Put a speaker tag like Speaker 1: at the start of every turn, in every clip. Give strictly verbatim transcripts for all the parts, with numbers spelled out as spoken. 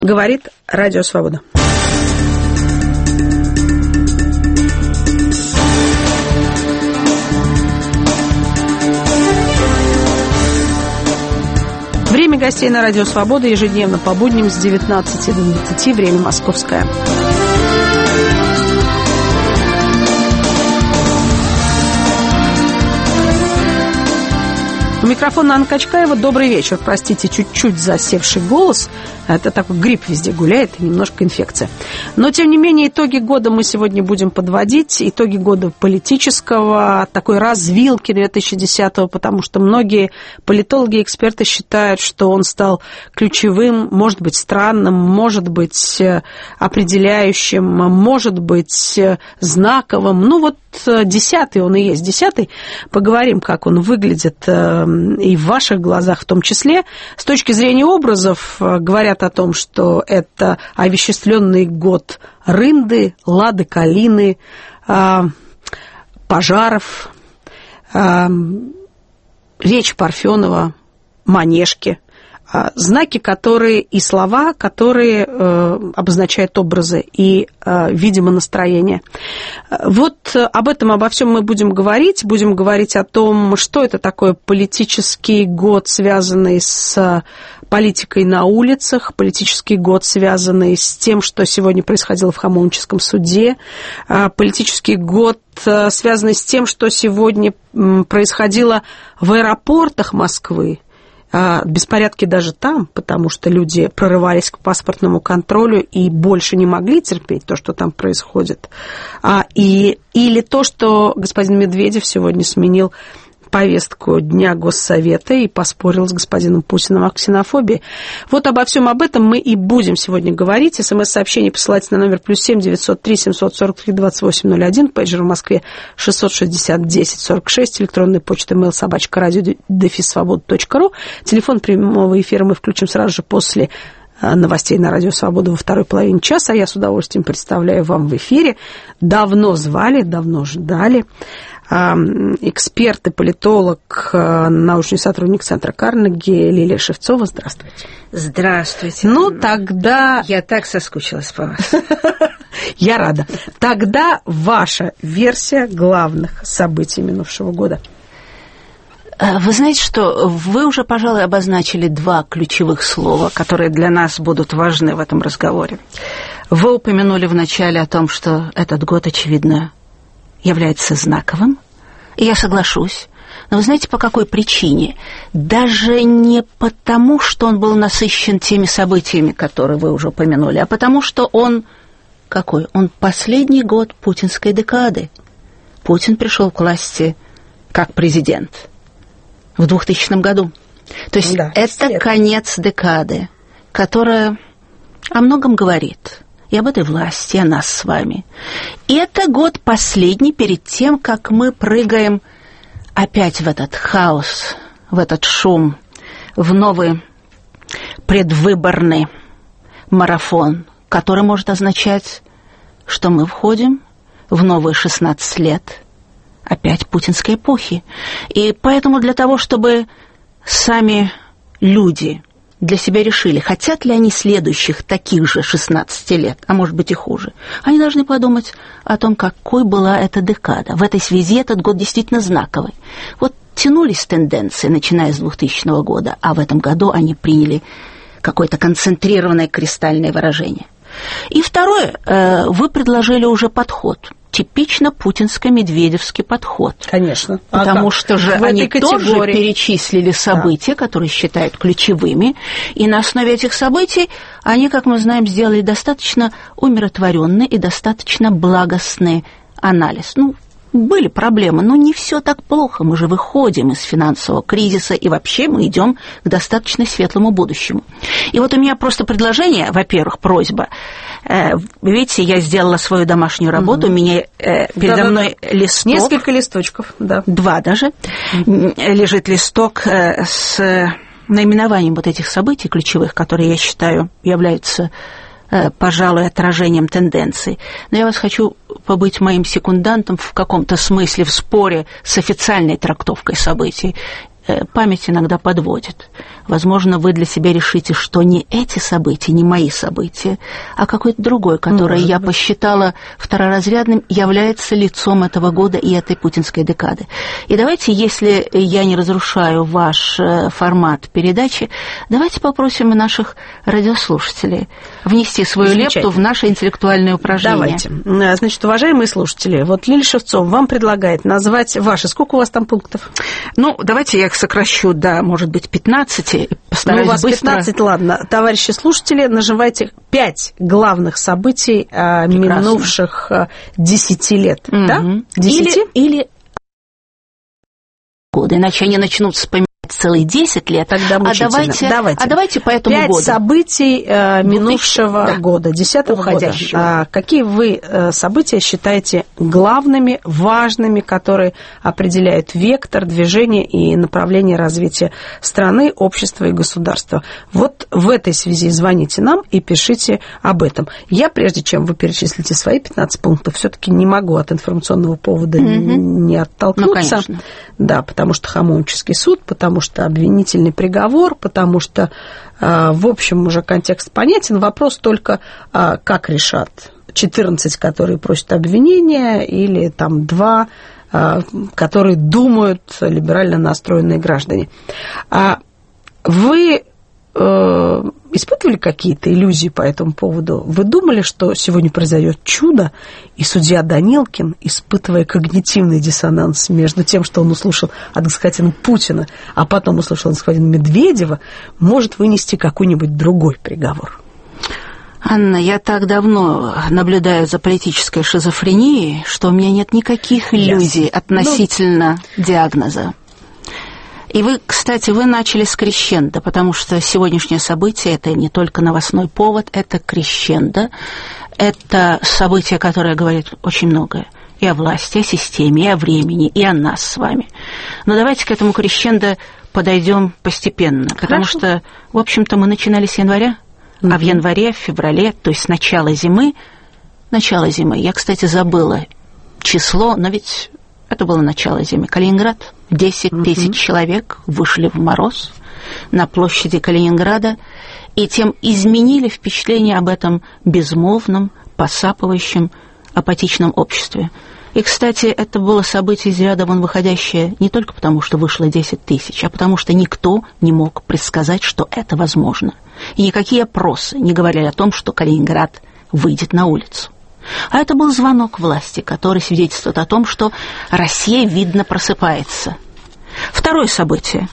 Speaker 1: Говорит Радио Свобода. Время гостей на Радио Свобода ежедневно по будням с девятнадцати до двадцати, время московское. У микрофона Анна Качкаева. Добрый вечер. Простите, чуть-чуть засевший голос. Это такой грипп везде гуляет и немножко инфекция. Но, тем не менее, итоги года мы сегодня будем подводить. Итоги года политического, такой развилки две тысячи десятого, потому что многие политологи и эксперты считают, что он стал ключевым, может быть, странным, может быть, определяющим, может быть, знаковым. Ну, вот десятый он и есть. Десятый. Поговорим, как он выглядит и в ваших глазах в том числе. С точки зрения образов говорят о том, что это овеществленный год рынды, лады калины, пожаров, речь Парфенова, Манежки. Знаки, которые и слова, которые э, обозначают образы и, э, видимо, настроение. Вот об этом, обо всем мы будем говорить. Будем говорить о том, что это такое политический год, связанный с политикой на улицах, политический год, связанный с тем, что сегодня происходило в Хамовническом суде, политический год, связанный с тем, что сегодня происходило в аэропортах Москвы. Беспорядки даже там, потому что люди прорывались к паспортному контролю и больше не могли терпеть то, что там происходит. И, или то, что господин Медведев сегодня сменил повестку Дня Госсовета и поспорил с господином Путиным о ксенофобии. Вот обо всем об этом мы и будем сегодня говорить. СМС-сообщение посылайте на номер плюс семь девятьсот три семьсот сорок три двадцать восемь ноль один, пейджер в Москве шестьсот шестьдесят десять сорок шесть, электронная почта mail собачка радио дефис свобода точка ру. Телефон прямого эфира мы включим сразу же после новостей на Радио Свобода во второй половине часа. Я с удовольствием представляю вам в эфире. Давно звали, давно ждали. Эксперт и политолог, научный сотрудник Центра Карнеги Лилия Шевцова. Здравствуйте.
Speaker 2: Здравствуйте.
Speaker 1: Ну, тогда...
Speaker 2: Я так соскучилась по вас.
Speaker 1: Я рада. Тогда ваша версия главных событий минувшего года.
Speaker 2: Вы знаете, что вы уже, пожалуй, обозначили два ключевых слова, которые для нас будут важны в этом разговоре. Вы упомянули вначале о том, что этот год, очевидно, является знаковым, и я соглашусь. Но вы знаете, по какой причине? Даже не потому, что он был насыщен теми событиями, которые вы уже упомянули, а потому, что он какой? Он последний год путинской декады. Путин пришел к власти как президент в двухтысячном году. То есть да, это лет. Конец декады, которая о многом говорит. И об этой власти, и о нас с вами. И это год последний перед тем, как мы прыгаем опять в этот хаос, в этот шум, в новый предвыборный марафон, который может означать, что мы входим в новые шестнадцать лет опять путинской эпохи. И поэтому для того, чтобы сами люди для себя решили, хотят ли они следующих таких же шестнадцати лет, а может быть и хуже, они должны подумать о том, какой была эта декада. В этой связи этот год действительно знаковый. Вот тянулись тенденции, начиная с двухтысячного года, а в этом году они приняли какое-то концентрированное кристальное выражение. И второе, вы предложили уже подход. Типично путинско-медведевский подход.
Speaker 1: Конечно.
Speaker 2: Потому а что же
Speaker 1: в
Speaker 2: они
Speaker 1: категории
Speaker 2: тоже перечислили события, да, которые считают ключевыми, и на основе этих событий они, как мы знаем, сделали достаточно умиротворенный и достаточно благостный анализ. Ну, были проблемы, но не все так плохо. Мы же выходим из финансового кризиса, и вообще мы идем к достаточно светлому будущему. И вот у меня просто предложение, во-первых, просьба. Видите, я сделала свою домашнюю работу, угу. У меня передо да, мной да, да. листок.
Speaker 1: Несколько листочков, да.
Speaker 2: Два даже. Угу. Лежит листок с наименованием вот этих событий ключевых, которые, я считаю, являются, пожалуй, отражением тенденций. Но я вас хочу побыть моим секундантом в каком-то смысле в споре с официальной трактовкой событий. память иногда подводит. Возможно, вы для себя решите, что не эти события, не мои события, а какое-то другое, которое Может я быть. посчитала второразрядным, является лицом этого года и этой путинской декады. И давайте, если я не разрушаю ваш формат передачи, давайте попросим наших радиослушателей внести свою лепту в наше интеллектуальное упражнение.
Speaker 1: Давайте. Значит, уважаемые слушатели, вот Лилия Шевцова вам предлагает назвать ваши. Сколько у вас там пунктов?
Speaker 2: Ну, давайте я их сокращу до, может быть, пятнадцати. Постараюсь
Speaker 1: ну, у вас
Speaker 2: быстро...
Speaker 1: пятнадцать, ладно. Товарищи слушатели, нажимайте пять главных событий а, минувших десяти лет.
Speaker 2: Mm-hmm.
Speaker 1: Да? десяти?
Speaker 2: Или, или годы, иначе они начнут вспоминать целые десять лет.
Speaker 1: Тогда
Speaker 2: а давайте,
Speaker 1: давайте.
Speaker 2: А давайте по этому
Speaker 1: пять
Speaker 2: году.
Speaker 1: событий э, минувшего да. года, десятого года. А, какие вы э, события считаете главными, важными, которые определяют вектор движения и направление развития страны, общества и государства? Вот в этой связи звоните нам и пишите об этом. Я, прежде чем вы перечислите свои пятнадцать пунктов, все-таки не могу от информационного повода mm-hmm. не оттолкнуться.
Speaker 2: Ну, конечно.
Speaker 1: Да, потому что Хамовнический суд, потому что обвинительный приговор, потому что, в общем, уже контекст понятен. Вопрос только, как решат четырнадцать, которые просят обвинения, или там два, которые думают либерально настроенные граждане. Вы испытывали какие-то иллюзии по этому поводу? Вы думали, что сегодня произойдет чудо, и судья Данилкин, испытывая когнитивный диссонанс между тем, что он услышал от господина Путина, а потом услышал от господина Медведева, может вынести какой-нибудь другой приговор?
Speaker 2: Анна, я так давно наблюдаю за политической шизофренией, что у меня нет никаких иллюзий Ясно. относительно ну... диагноза. И вы, кстати, вы начали с крещендо, потому что сегодняшнее событие – это не только новостной повод, это крещендо. Это событие, которое говорит очень многое и о власти, и о системе, и о времени, и о нас с вами. Но давайте к этому крещендо подойдем постепенно, Хорошо. потому что, в общем-то, мы начинали с января, mm-hmm. а в январе, в феврале, то есть с начала зимы, начало зимы, я, кстати, забыла число, но ведь это было начало зимы, Калининград, десять тысяч uh-huh. человек вышли в мороз на площади Калининграда и тем изменили впечатление об этом безмолвном, посапывающем, апатичном обществе. И, кстати, это было событие из ряда вон выходящее не только потому, что вышло десять тысяч, а потому что никто не мог предсказать, что это возможно. И никакие опросы не говорили о том, что Калининград выйдет на улицу. А это был звонок власти, который свидетельствует о том, что Россия, видно, просыпается. Второе событие.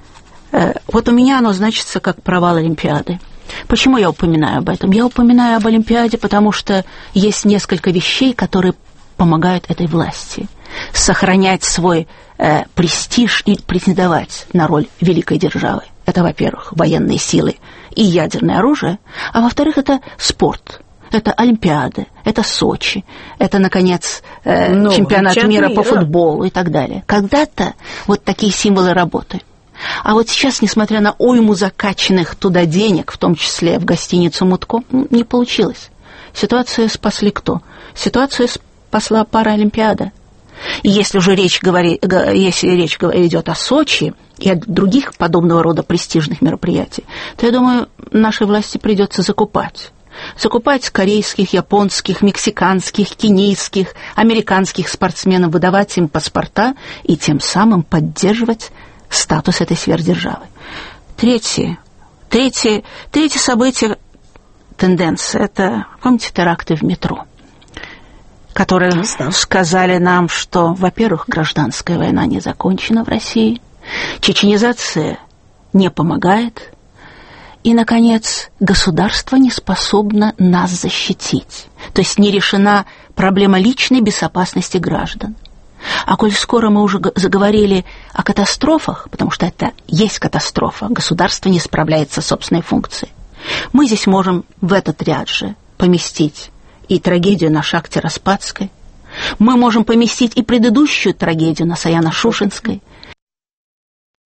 Speaker 2: Вот у меня оно значится как провал Олимпиады. Почему я упоминаю об этом? Я упоминаю об Олимпиаде, потому что есть несколько вещей, которые помогают этой власти сохранять свой э, престиж и претендовать на роль великой державы. Это, во-первых, военные силы и ядерное оружие, а во-вторых, это спорт. Это Олимпиады, это Сочи, это, наконец, э, ну, чемпионат мира по футболу и так далее. Когда-то вот такие символы работают. А вот сейчас, несмотря на уйму закачанных туда денег, в том числе в гостиницу «Мутко», не получилось. Ситуацию спасли кто? Ситуацию спасла Паралимпиада. И если уже речь, говори, если речь идет о Сочи и о других подобного рода престижных мероприятиях, то, я думаю, нашей власти придется закупать. Закупать корейских, японских, мексиканских, кенийских, американских спортсменов, выдавать им паспорта и тем самым поддерживать статус этой сверхдержавы. Третье, третье, третье событие, тенденция, это, помните, теракты в метро, которые сказали нам, что, во-первых, гражданская война не закончена в России, чеченизация не помогает, и, наконец, государство не способно нас защитить. То есть не решена проблема личной безопасности граждан. А коль скоро мы уже заговорили о катастрофах, потому что это есть катастрофа, государство не справляется с собственной функцией, мы здесь можем в этот ряд же поместить и трагедию на шахте Распадской, мы можем поместить и предыдущую трагедию на Саяно-Шушенской,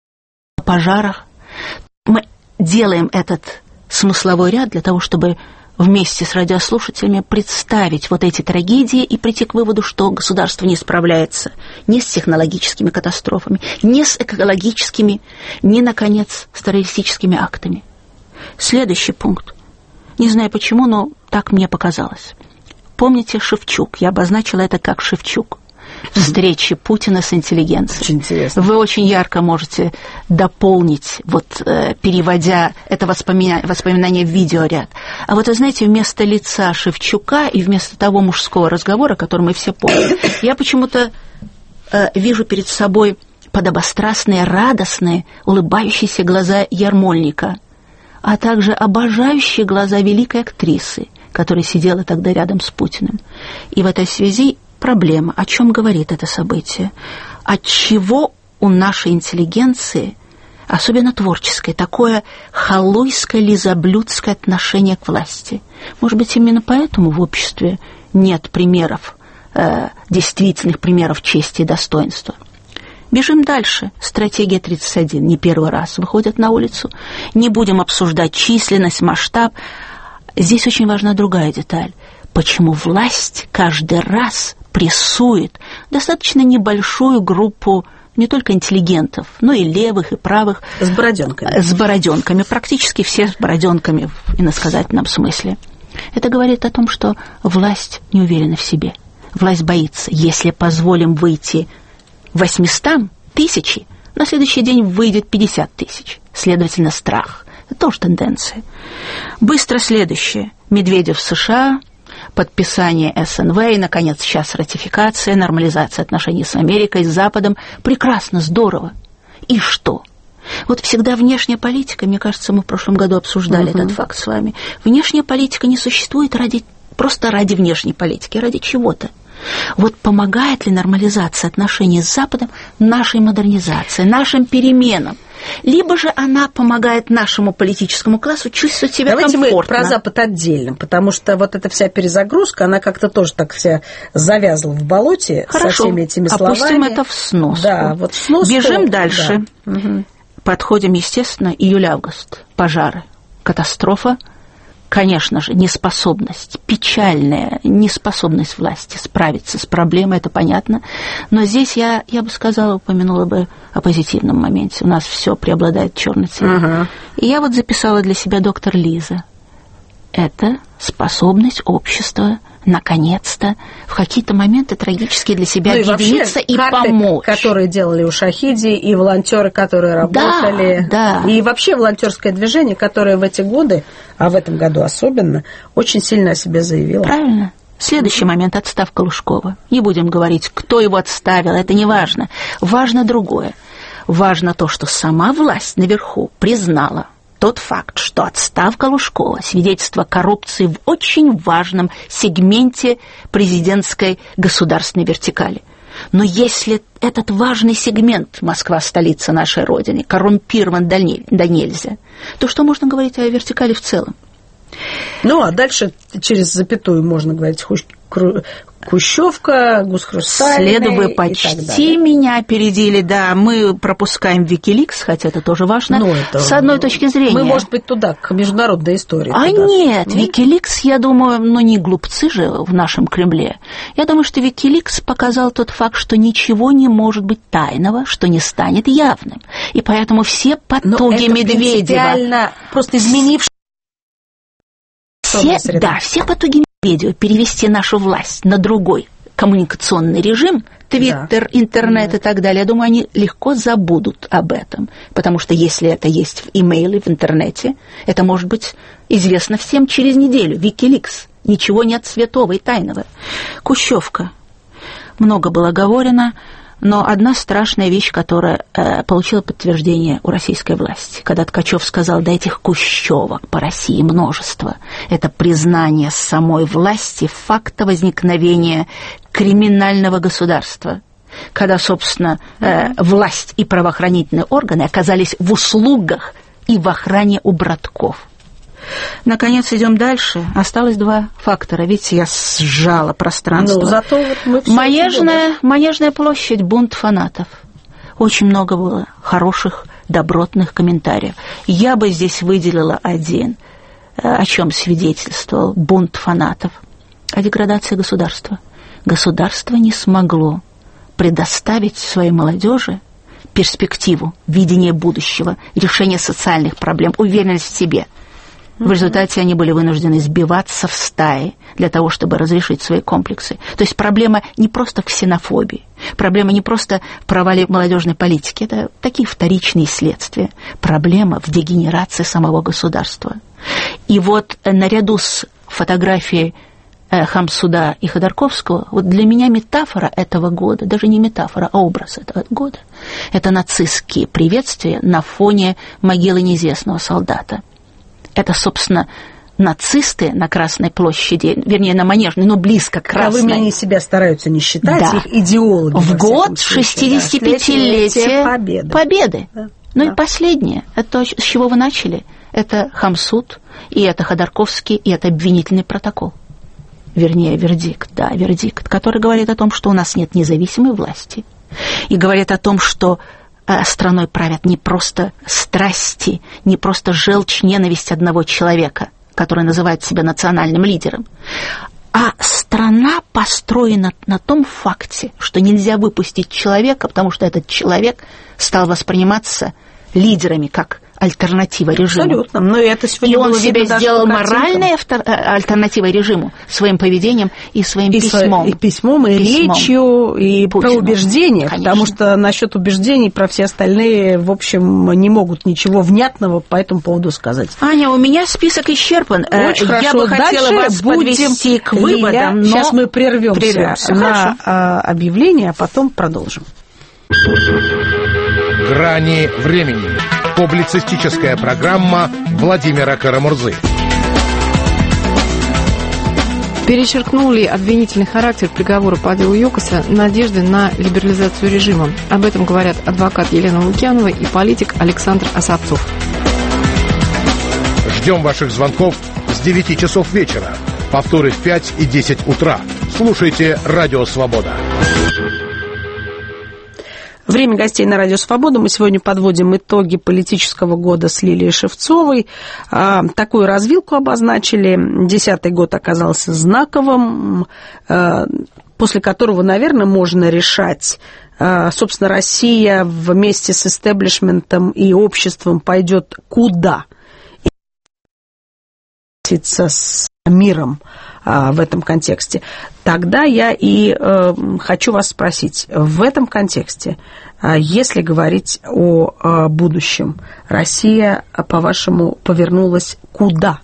Speaker 2: о пожарах. Мы делаем этот смысловой ряд для того, чтобы вместе с радиослушателями представить вот эти трагедии и прийти к выводу, что государство не справляется ни с технологическими катастрофами, ни с экологическими, ни, наконец, с террористическими актами. Следующий пункт. Не знаю почему, но так мне показалось. Помните Шевчук? Я обозначила это как Шевчук. Встречи Путина с интеллигенцией.
Speaker 1: Очень интересно.
Speaker 2: Вы очень ярко можете дополнить, вот, э, переводя это воспоминание, воспоминание в видеоряд. А вот вы знаете, вместо лица Шевчука и вместо того мужского разговора, который мы все помним, я почему-то э, вижу перед собой подобострастные, радостные, улыбающиеся глаза Ярмольника, а также обожающие глаза великой актрисы, которая сидела тогда рядом с Путиным. И в этой связи проблема. О чем говорит это событие? Отчего у нашей интеллигенции, особенно творческой, такое халуйское, лизоблюдское отношение к власти? Может быть, именно поэтому в обществе нет примеров, э, действительных примеров чести и достоинства? Бежим дальше. Стратегия тридцать один. Не первый раз выходят на улицу. Не будем обсуждать численность, масштаб. Здесь очень важна другая деталь. Почему власть каждый раз прессует достаточно небольшую группу не только интеллигентов, но и левых, и правых.
Speaker 1: С бороденками.
Speaker 2: С бороденками. Практически все с бороденками в иносказательном смысле. Это говорит о том, что власть не уверена в себе. Власть боится. Если позволим выйти восьмистам, тысячи, на следующий день выйдет пятьдесят тысяч. Следовательно, страх. Это тоже тенденция. Быстро следующее. Медведев в США, подписание эс эн вэ и, наконец, сейчас ратификация, нормализация отношений с Америкой, с Западом. Прекрасно, здорово. И что? Вот всегда внешняя политика, мне кажется, мы в прошлом году обсуждали угу. этот факт с вами. Внешняя политика не существует ради, просто ради внешней политики, ради чего-то. Вот помогает ли нормализация отношений с Западом нашей модернизации, нашим переменам? Либо же она помогает нашему политическому классу чувствовать себя
Speaker 1: Давайте
Speaker 2: комфортно.
Speaker 1: Давайте мы про Запад отдельно, потому что вот эта вся перезагрузка, она как-то тоже так вся завязла в болоте.
Speaker 2: Хорошо,
Speaker 1: со всеми этими словами.
Speaker 2: Опустим это в сноску.
Speaker 1: Да, вот в сноску.
Speaker 2: Бежим дальше.
Speaker 1: Да. Угу.
Speaker 2: Подходим, естественно, июль-август. Пожары, катастрофа. Конечно же, неспособность, печальная неспособность власти справиться с проблемой, это понятно. Но здесь я, я бы сказала, упомянула бы о позитивном моменте. У нас все преобладает черный цвет. Uh-huh. И я вот записала для себя доктор Лиза. Это способность общества наконец-то в какие-то моменты трагические для себя
Speaker 1: ну
Speaker 2: объединиться и,
Speaker 1: и карты,
Speaker 2: помочь.
Speaker 1: Которые делали у Шахиди, и волонтеры, которые работали.
Speaker 2: Да, да.
Speaker 1: И вообще волонтерское движение, которое в эти годы, а в этом году особенно, очень сильно о себе заявило.
Speaker 2: Правильно. Следующий момент – отставка Лужкова. Не будем говорить, кто его отставил, это не важно. Важно другое. Важно то, что сама власть наверху признала тот факт, что отставка Лужкова – свидетельство коррупции в очень важном сегменте президентской государственной вертикали. Но если этот важный сегмент, Москва – столица нашей Родины, коррумпирован до нельзя, то что можно говорить о вертикали в целом?
Speaker 1: Ну, а дальше через запятую можно говорить Хрущевка, Гус-Хрустальный.
Speaker 2: Следуя почти меня опередили, да, мы пропускаем Викиликс, хотя это тоже важно, ну, это, с одной точки зрения.
Speaker 1: Мы, может быть, туда, к международной истории.
Speaker 2: А
Speaker 1: туда.
Speaker 2: нет, Викиликс, я думаю, ну не глупцы же в нашем Кремле. Я думаю, что Викиликс показал тот факт, что ничего не может быть тайного, что не станет явным. И поэтому все потуги Медведева...
Speaker 1: просто изменившие...
Speaker 2: Все, да, все потуги Медведева перевести нашу власть на другой коммуникационный режим, Твиттер, да. интернет да. и так далее, я думаю, они легко забудут об этом, потому что если это есть в имейле, в интернете, это может быть известно всем через неделю. Викиликс. Ничего нет святого и тайного. Кущевка. Много было говорено, но одна страшная вещь, которая э, получила подтверждение у российской власти. Когда Ткачев сказал, да этих кущевок по России множество, это признание самой власти факта возникновения криминального государства. Когда, собственно, э, власть и правоохранительные органы оказались в услугах и в охране у братков. Наконец, идем дальше. Осталось два фактора. Видите, я сжала пространство.
Speaker 1: Ну, зато вот мы все
Speaker 2: Манежная, Манежная площадь, бунт фанатов. Очень много было хороших, добротных комментариев. Я бы здесь выделила один. о чем свидетельствовал бунт фанатов? О деградации государства. Государство не смогло предоставить своей молодежи перспективу, видение будущего, решение социальных проблем, уверенность в себе. В результате они были вынуждены сбиваться в стаи для того, чтобы разрешить свои комплексы. То есть проблема не просто в ксенофобии, проблема не просто в провале молодежной политики, это такие вторичные следствия. Проблема в дегенерации самого государства. И вот наряду с фотографией Хамсуда и Ходорковского, вот для меня метафора этого года, даже не метафора, а образ этого года, это нацистские приветствия на фоне могилы неизвестного солдата. Это, собственно, нацисты на Красной площади, вернее, на Манежной, но близко к Красной.
Speaker 1: Таковыми они себя стараются не считать,
Speaker 2: да.
Speaker 1: Их идеологи.
Speaker 2: В год шестидесятипятилетия да. победы. победы. Да. Ну да. И последнее, это то, с чего вы начали, это Хамсуд, и это Ходорковский, и это обвинительный протокол. Вернее, вердикт, да, вердикт, который говорит о том, что у нас нет независимой власти, и говорит о том, что страной правят не просто страсти, не просто желчь, ненависть одного человека, который называет себя национальным лидером, а страна построена на том факте, что нельзя выпустить человека, потому что этот человек стал восприниматься лидерами как альтернатива режиму.
Speaker 1: Абсолютно. Но это
Speaker 2: и он себя сделал моральной автор... альтернативой режиму своим поведением и своим
Speaker 1: и
Speaker 2: письмом.
Speaker 1: И письмом, и письмом. Речью, и Путину. Про убеждения. Конечно. Потому что насчет убеждений про все остальные, в общем, не могут ничего внятного по этому поводу сказать.
Speaker 2: Аня, у меня список исчерпан.
Speaker 1: Очень
Speaker 2: Я
Speaker 1: хорошо.
Speaker 2: бы хотела
Speaker 1: Дальше
Speaker 2: вас подвести к выводам.
Speaker 1: Лиля,
Speaker 2: но...
Speaker 1: Сейчас мы прервемся
Speaker 2: прервемся.
Speaker 1: на а, объявление, а потом продолжим.
Speaker 3: «Грани времени». Публицистическая программа Владимира Карамурзы.
Speaker 4: Перечеркнул ли обвинительный характер приговора по делу ЮКОСа надежды на либерализацию режима? Об этом говорят адвокат Елена Лукьянова и политик Александр Осадцов.
Speaker 3: Ждем ваших звонков с девяти часов вечера. Повторы в пять и десять утра. Слушайте «Радио Свобода».
Speaker 1: Время гостей на Радио Свобода. Мы сегодня подводим итоги политического года с Лилией Шевцовой. Такую развилку обозначили. Десятый год оказался знаковым, после которого, наверное, можно решать, собственно, Россия вместе с истеблишментом и обществом пойдет куда? С миром в этом контексте. Тогда я и э, хочу вас спросить, в этом контексте, э, если говорить о э, будущем, Россия, по-вашему, повернулась куда?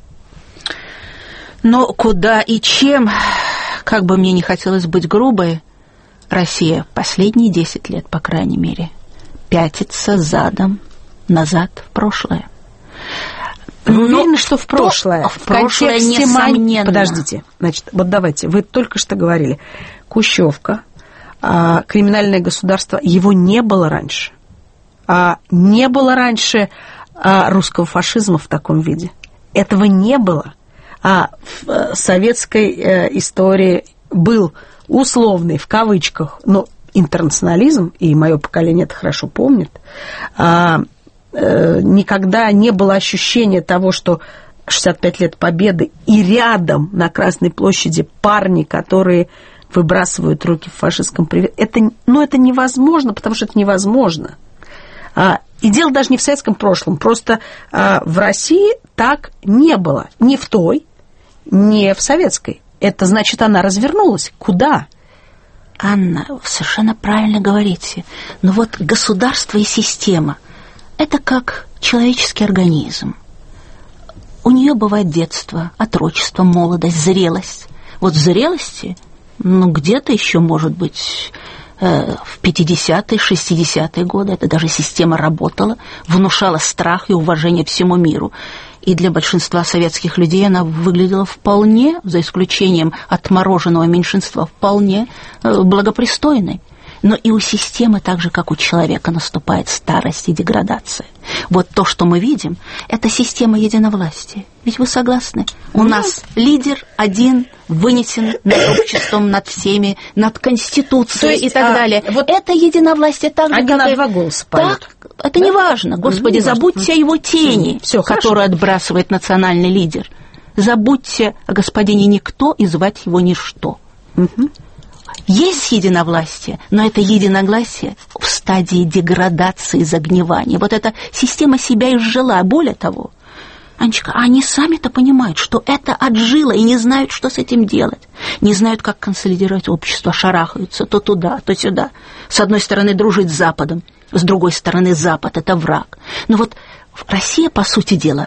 Speaker 2: Но куда и чем, как бы мне не хотелось быть грубой, Россия последние десять лет, по крайней мере, пятится задом назад в прошлое.
Speaker 1: Вы уверены, что в прошлое?
Speaker 2: В, в прошлое, несомненно.
Speaker 1: Подождите, значит, вот давайте, вы только что говорили, Кущевка, а, криминальное государство, его не было раньше. А, не было раньше а, русского фашизма в таком виде. Этого не было. А в а, советской а, истории был условный, в кавычках, но интернационализм, и мое поколение это хорошо помнит, а, никогда не было ощущения того, что шестьдесят пять лет Победы, и рядом на Красной площади парни, которые выбрасывают руки в фашистском привет. Это, ну, это невозможно, потому что это невозможно. И дело даже не в советском прошлом, просто в России так не было. Ни в той, ни в советской. Это значит, она развернулась. Куда?
Speaker 2: Анна, вы совершенно правильно говорите. Но вот государство и система – это как человеческий организм. У нее бывает детство, отрочество, молодость, зрелость. Вот в зрелости, ну, где-то еще, может быть, э, в пятидесятые, шестидесятые годы эта даже система работала, внушала страх и уважение всему миру. И для большинства советских людей она выглядела вполне, за исключением отмороженного меньшинства, вполне э, благопристойной. Но и у системы, так же, как у человека, наступает старость и деградация. Вот то, что мы видим, это система единовластия. Ведь вы согласны? У Нет. нас лидер один, вынесен над обществом, над всеми, над Конституцией есть, и так а, далее. Вот это единовластие так же,
Speaker 1: один
Speaker 2: как
Speaker 1: на
Speaker 2: и...
Speaker 1: два голоса поют.
Speaker 2: Так, это да? не важно. Господи, не забудьте важно. о его тени, Все, которую хорошо. отбрасывает национальный лидер. Забудьте о господине никто и звать его ничто. Угу. Есть единовластие, но это единогласие в стадии деградации, загнивания. Вот эта система себя изжила. Более того, Анечка, они сами-то понимают, что это отжило, и не знают, что с этим делать. Не знают, как консолидировать общество, шарахаются то туда, то сюда. С одной стороны, дружить с Западом, с другой стороны, Запад – это враг. Но вот Россия, по сути дела,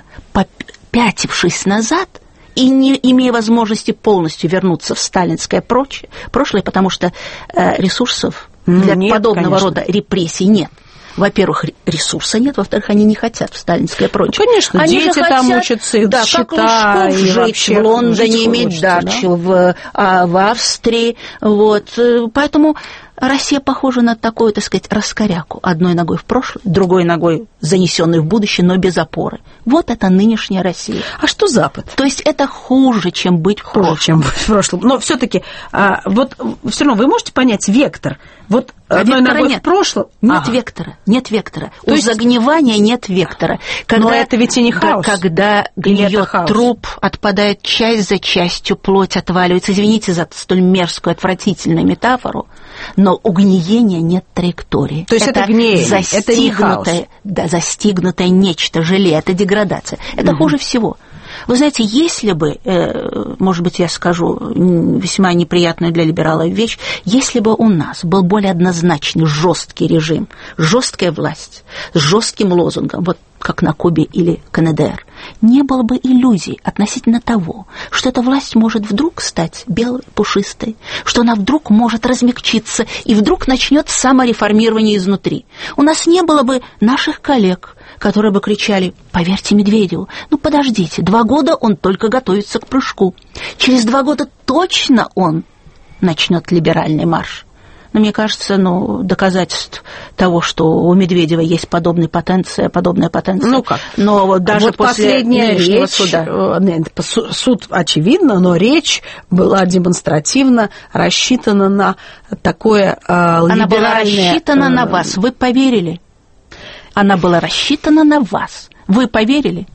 Speaker 2: попятившись назад, и не имея возможности полностью вернуться в сталинское прошлое, потому что э, ресурсов для нет, подобного конечно. рода репрессий нет. Во-первых, ресурса нет, во-вторых, они не хотят в сталинское прочее.
Speaker 1: Ну, конечно,
Speaker 2: они
Speaker 1: дети
Speaker 2: хотят,
Speaker 1: там учатся,
Speaker 2: да,
Speaker 1: счета,
Speaker 2: как Лужков, жить вообще, в Лондоне, иметь дачу да? в, а, в Австрии. Вот. Поэтому Россия похожа на такую, так сказать, раскоряку. Одной ногой в прошлое, другой ногой занесенной в будущее, но без опоры. Вот это нынешняя Россия.
Speaker 1: А что Запад?
Speaker 2: То есть это хуже, чем быть в прошлом.
Speaker 1: Хуже, чем быть в прошлом. Но все-таки, а, вот все равно вы можете понять вектор. Вот
Speaker 2: а
Speaker 1: одной ногой
Speaker 2: нет.
Speaker 1: в прошлом...
Speaker 2: Нет
Speaker 1: ага.
Speaker 2: вектора. Нет вектора.
Speaker 1: То
Speaker 2: У
Speaker 1: есть...
Speaker 2: загнивания нет вектора. Когда,
Speaker 1: но это ведь и не хаос.
Speaker 2: Когда гниет труп, отпадает часть за частью, плоть отваливается. Извините за столь мерзкую, отвратительную метафору, но у гниения нет траектории.
Speaker 1: То есть это, это гниение, это не хаос.
Speaker 2: Да, застигнутое нечто, желе, это деградация. Это угу. хуже всего. Вы знаете, если бы, может быть, я скажу весьма неприятную для либералов вещь, если бы у нас был более однозначный, жесткий режим, жесткая власть, с жестким лозунгом, вот как на Кубе или КНДР, не было бы иллюзий относительно того, что эта власть может вдруг стать белой, пушистой, что она вдруг может размягчиться и вдруг начнет самореформирование изнутри. У нас не было бы наших коллег, которые бы кричали: «Поверьте Медведеву, ну подождите, два года он только готовится к прыжку. Через два года точно он начнет либеральный марш». Но мне кажется, ну, доказательств того, что у Медведева есть подобная потенция, подобная потенция.
Speaker 1: Ну как?
Speaker 2: Но даже
Speaker 1: вот
Speaker 2: после
Speaker 1: последняя речь,
Speaker 2: суда.
Speaker 1: Нет, суд очевидно, но речь была демонстративно рассчитана на такое э, либеральное...
Speaker 2: Она была рассчитана на вас, вы поверили? Она была рассчитана на вас, вы поверили?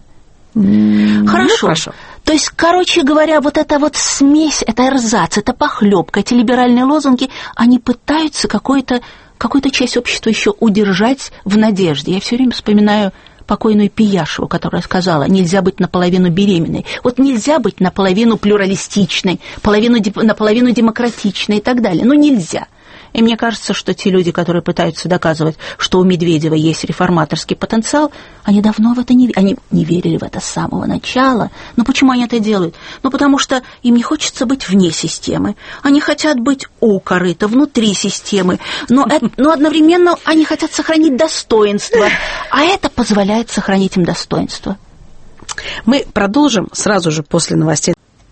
Speaker 1: Mm,
Speaker 2: хорошо.
Speaker 1: Ну, хорошо.
Speaker 2: То есть, короче говоря, вот эта вот смесь, это эрзац, это похлебка, эти либеральные лозунги, они пытаются какую-то, какую-то часть общества еще удержать в надежде. Я все время вспоминаю покойную Пияшеву, которая сказала: нельзя быть наполовину беременной. Вот нельзя быть наполовину плюралистичной, половину, наполовину демократичной и так далее. Ну, нельзя. И мне кажется, что те люди, которые пытаются доказывать, что у Медведева есть реформаторский потенциал, они давно в это не, они не верили в это с самого начала. Но почему они это делают? Ну, потому что им не хочется быть вне системы. Они хотят быть у корыта, внутри системы. Но, это, но одновременно они хотят сохранить достоинство. А это позволяет сохранить им достоинство.
Speaker 1: Мы продолжим сразу же после новостей.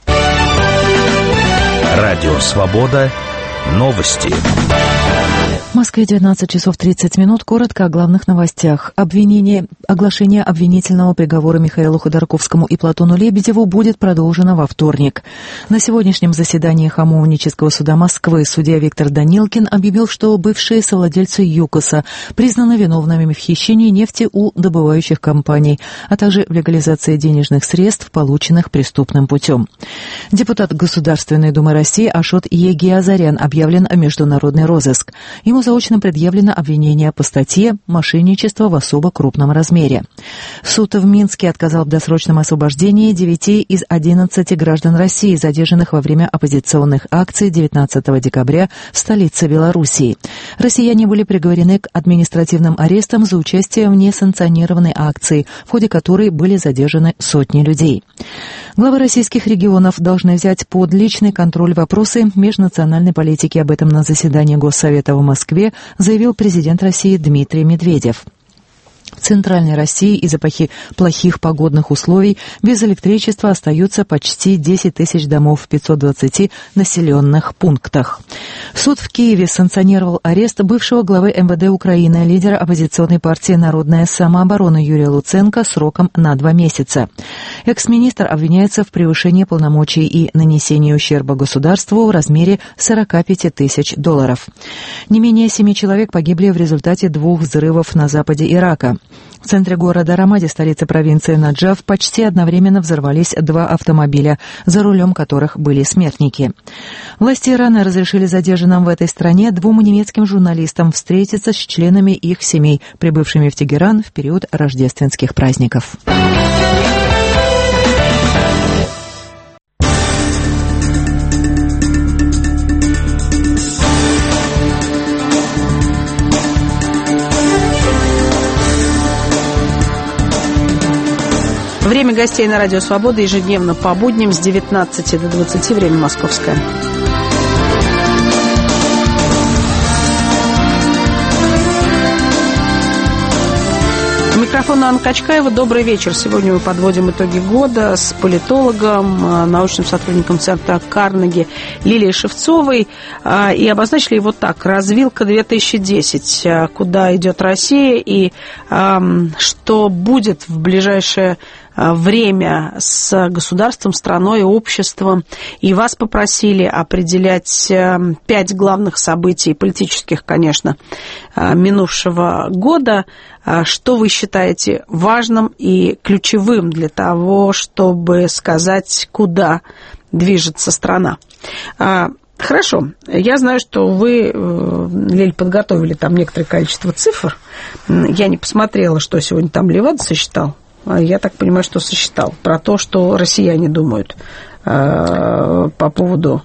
Speaker 5: Радио «Свобода». Новости.
Speaker 6: В Москве девятнадцать часов тридцать минут. Коротко о главных новостях. Обвинение, оглашение обвинительного приговора Михаилу Ходорковскому и Платону Лебедеву будет продолжено во вторник. На сегодняшнем заседании Хамовнического суда Москвы судья Виктор Данилкин объявил, что бывшие совладельцы ЮКОСа признаны виновными в хищении нефти у добывающих компаний, а также в легализации денежных средств, полученных преступным путем. Депутат Государственной Думы России Ашот Егиазарян объявлен в международный розыск. Ему заочно предъявлено обвинение по статье «Мошенничество в особо крупном размере». Суд в Минске отказал в досрочном освобождении девяти из одиннадцати граждан России, задержанных во время оппозиционных акций девятнадцатого декабря в столице Белоруссии. Россияне были приговорены к административным арестам за участие в несанкционированной акции, в ходе которой были задержаны сотни людей. Главы российских регионов должны взять под личный контроль вопросы межнациональной политики. Об этом на заседании Госсовета в Москве заявил президент России Дмитрий Медведев. В Центральной России из-за плохих погодных условий без электричества остаются почти десять тысяч домов в пятистах двадцати населенных пунктах. Суд в Киеве санкционировал арест бывшего главы эм вэ дэ Украины, лидера оппозиционной партии «Народная самооборона» Юрия Луценко сроком на два месяца. Экс-министр обвиняется в превышении полномочий и нанесении ущерба государству в размере сорок пять тысяч долларов. Не менее семи человек погибли в результате двух взрывов на западе Ирака. В центре города Рамади, столицы провинции Наджаф, почти одновременно взорвались два автомобиля, за рулем которых были смертники. Власти Ирана разрешили задержанным в этой стране двум немецким журналистам встретиться с членами их семей, прибывшими в Тегеран в период рождественских праздников.
Speaker 1: Время гостей на Радио Свобода ежедневно по будням с девятнадцати до двадцати, время московское. У микрофона Анна Качкаева. Добрый вечер. Сегодня мы подводим итоги года с политологом, научным сотрудником Центра Карнеги Лилией Шевцовой. И обозначили его так: развилка две тысячи десять. Куда идет Россия и что будет в ближайшее время с государством, страной, обществом. И вас попросили определять пять главных событий, политических, конечно, минувшего года. Что вы считаете важным и ключевым для того, чтобы сказать, куда движется страна? Хорошо. Я знаю, что вы, Лиль, подготовили там некоторое количество цифр. Я не посмотрела, что сегодня там Левада сосчитал. Я так понимаю, что сосчитал. Про то, что россияне думают э, по поводу...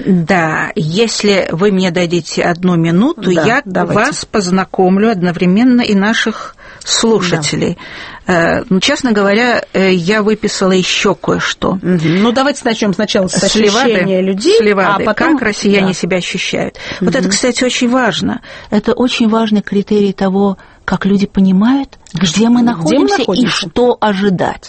Speaker 2: Да, если вы мне дадите одну минуту, да, я
Speaker 1: давайте.
Speaker 2: Вас познакомлю одновременно и наших слушателей. Да. Ну, честно говоря, я выписала еще кое-что. Угу.
Speaker 1: Ну, давайте начнем сначала с, с ощущения людей,
Speaker 2: с Левады,
Speaker 1: а потом...
Speaker 2: как россияне да. себя ощущают. Угу. Вот это, кстати, очень важно. Это очень важный критерий того, как люди понимают, где мы находимся, где мы находимся? И что ожидать.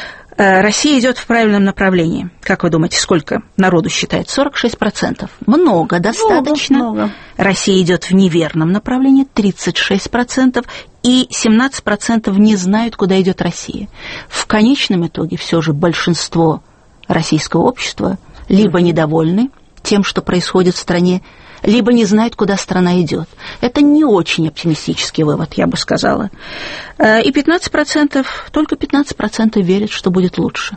Speaker 2: Россия идет в правильном направлении. Как вы думаете, сколько народу считает? сорок шесть процентов. Много, достаточно. Много, много. Россия идет в неверном направлении, тридцать шесть процентов, и семнадцать процентов не знают, куда идет Россия. В конечном итоге все же большинство российского общества либо недовольны тем, что происходит в стране, либо не знает, куда страна идет. Это не очень оптимистический вывод, я бы сказала. И пятнадцать процентов, только пятнадцать процентов верят, что будет лучше.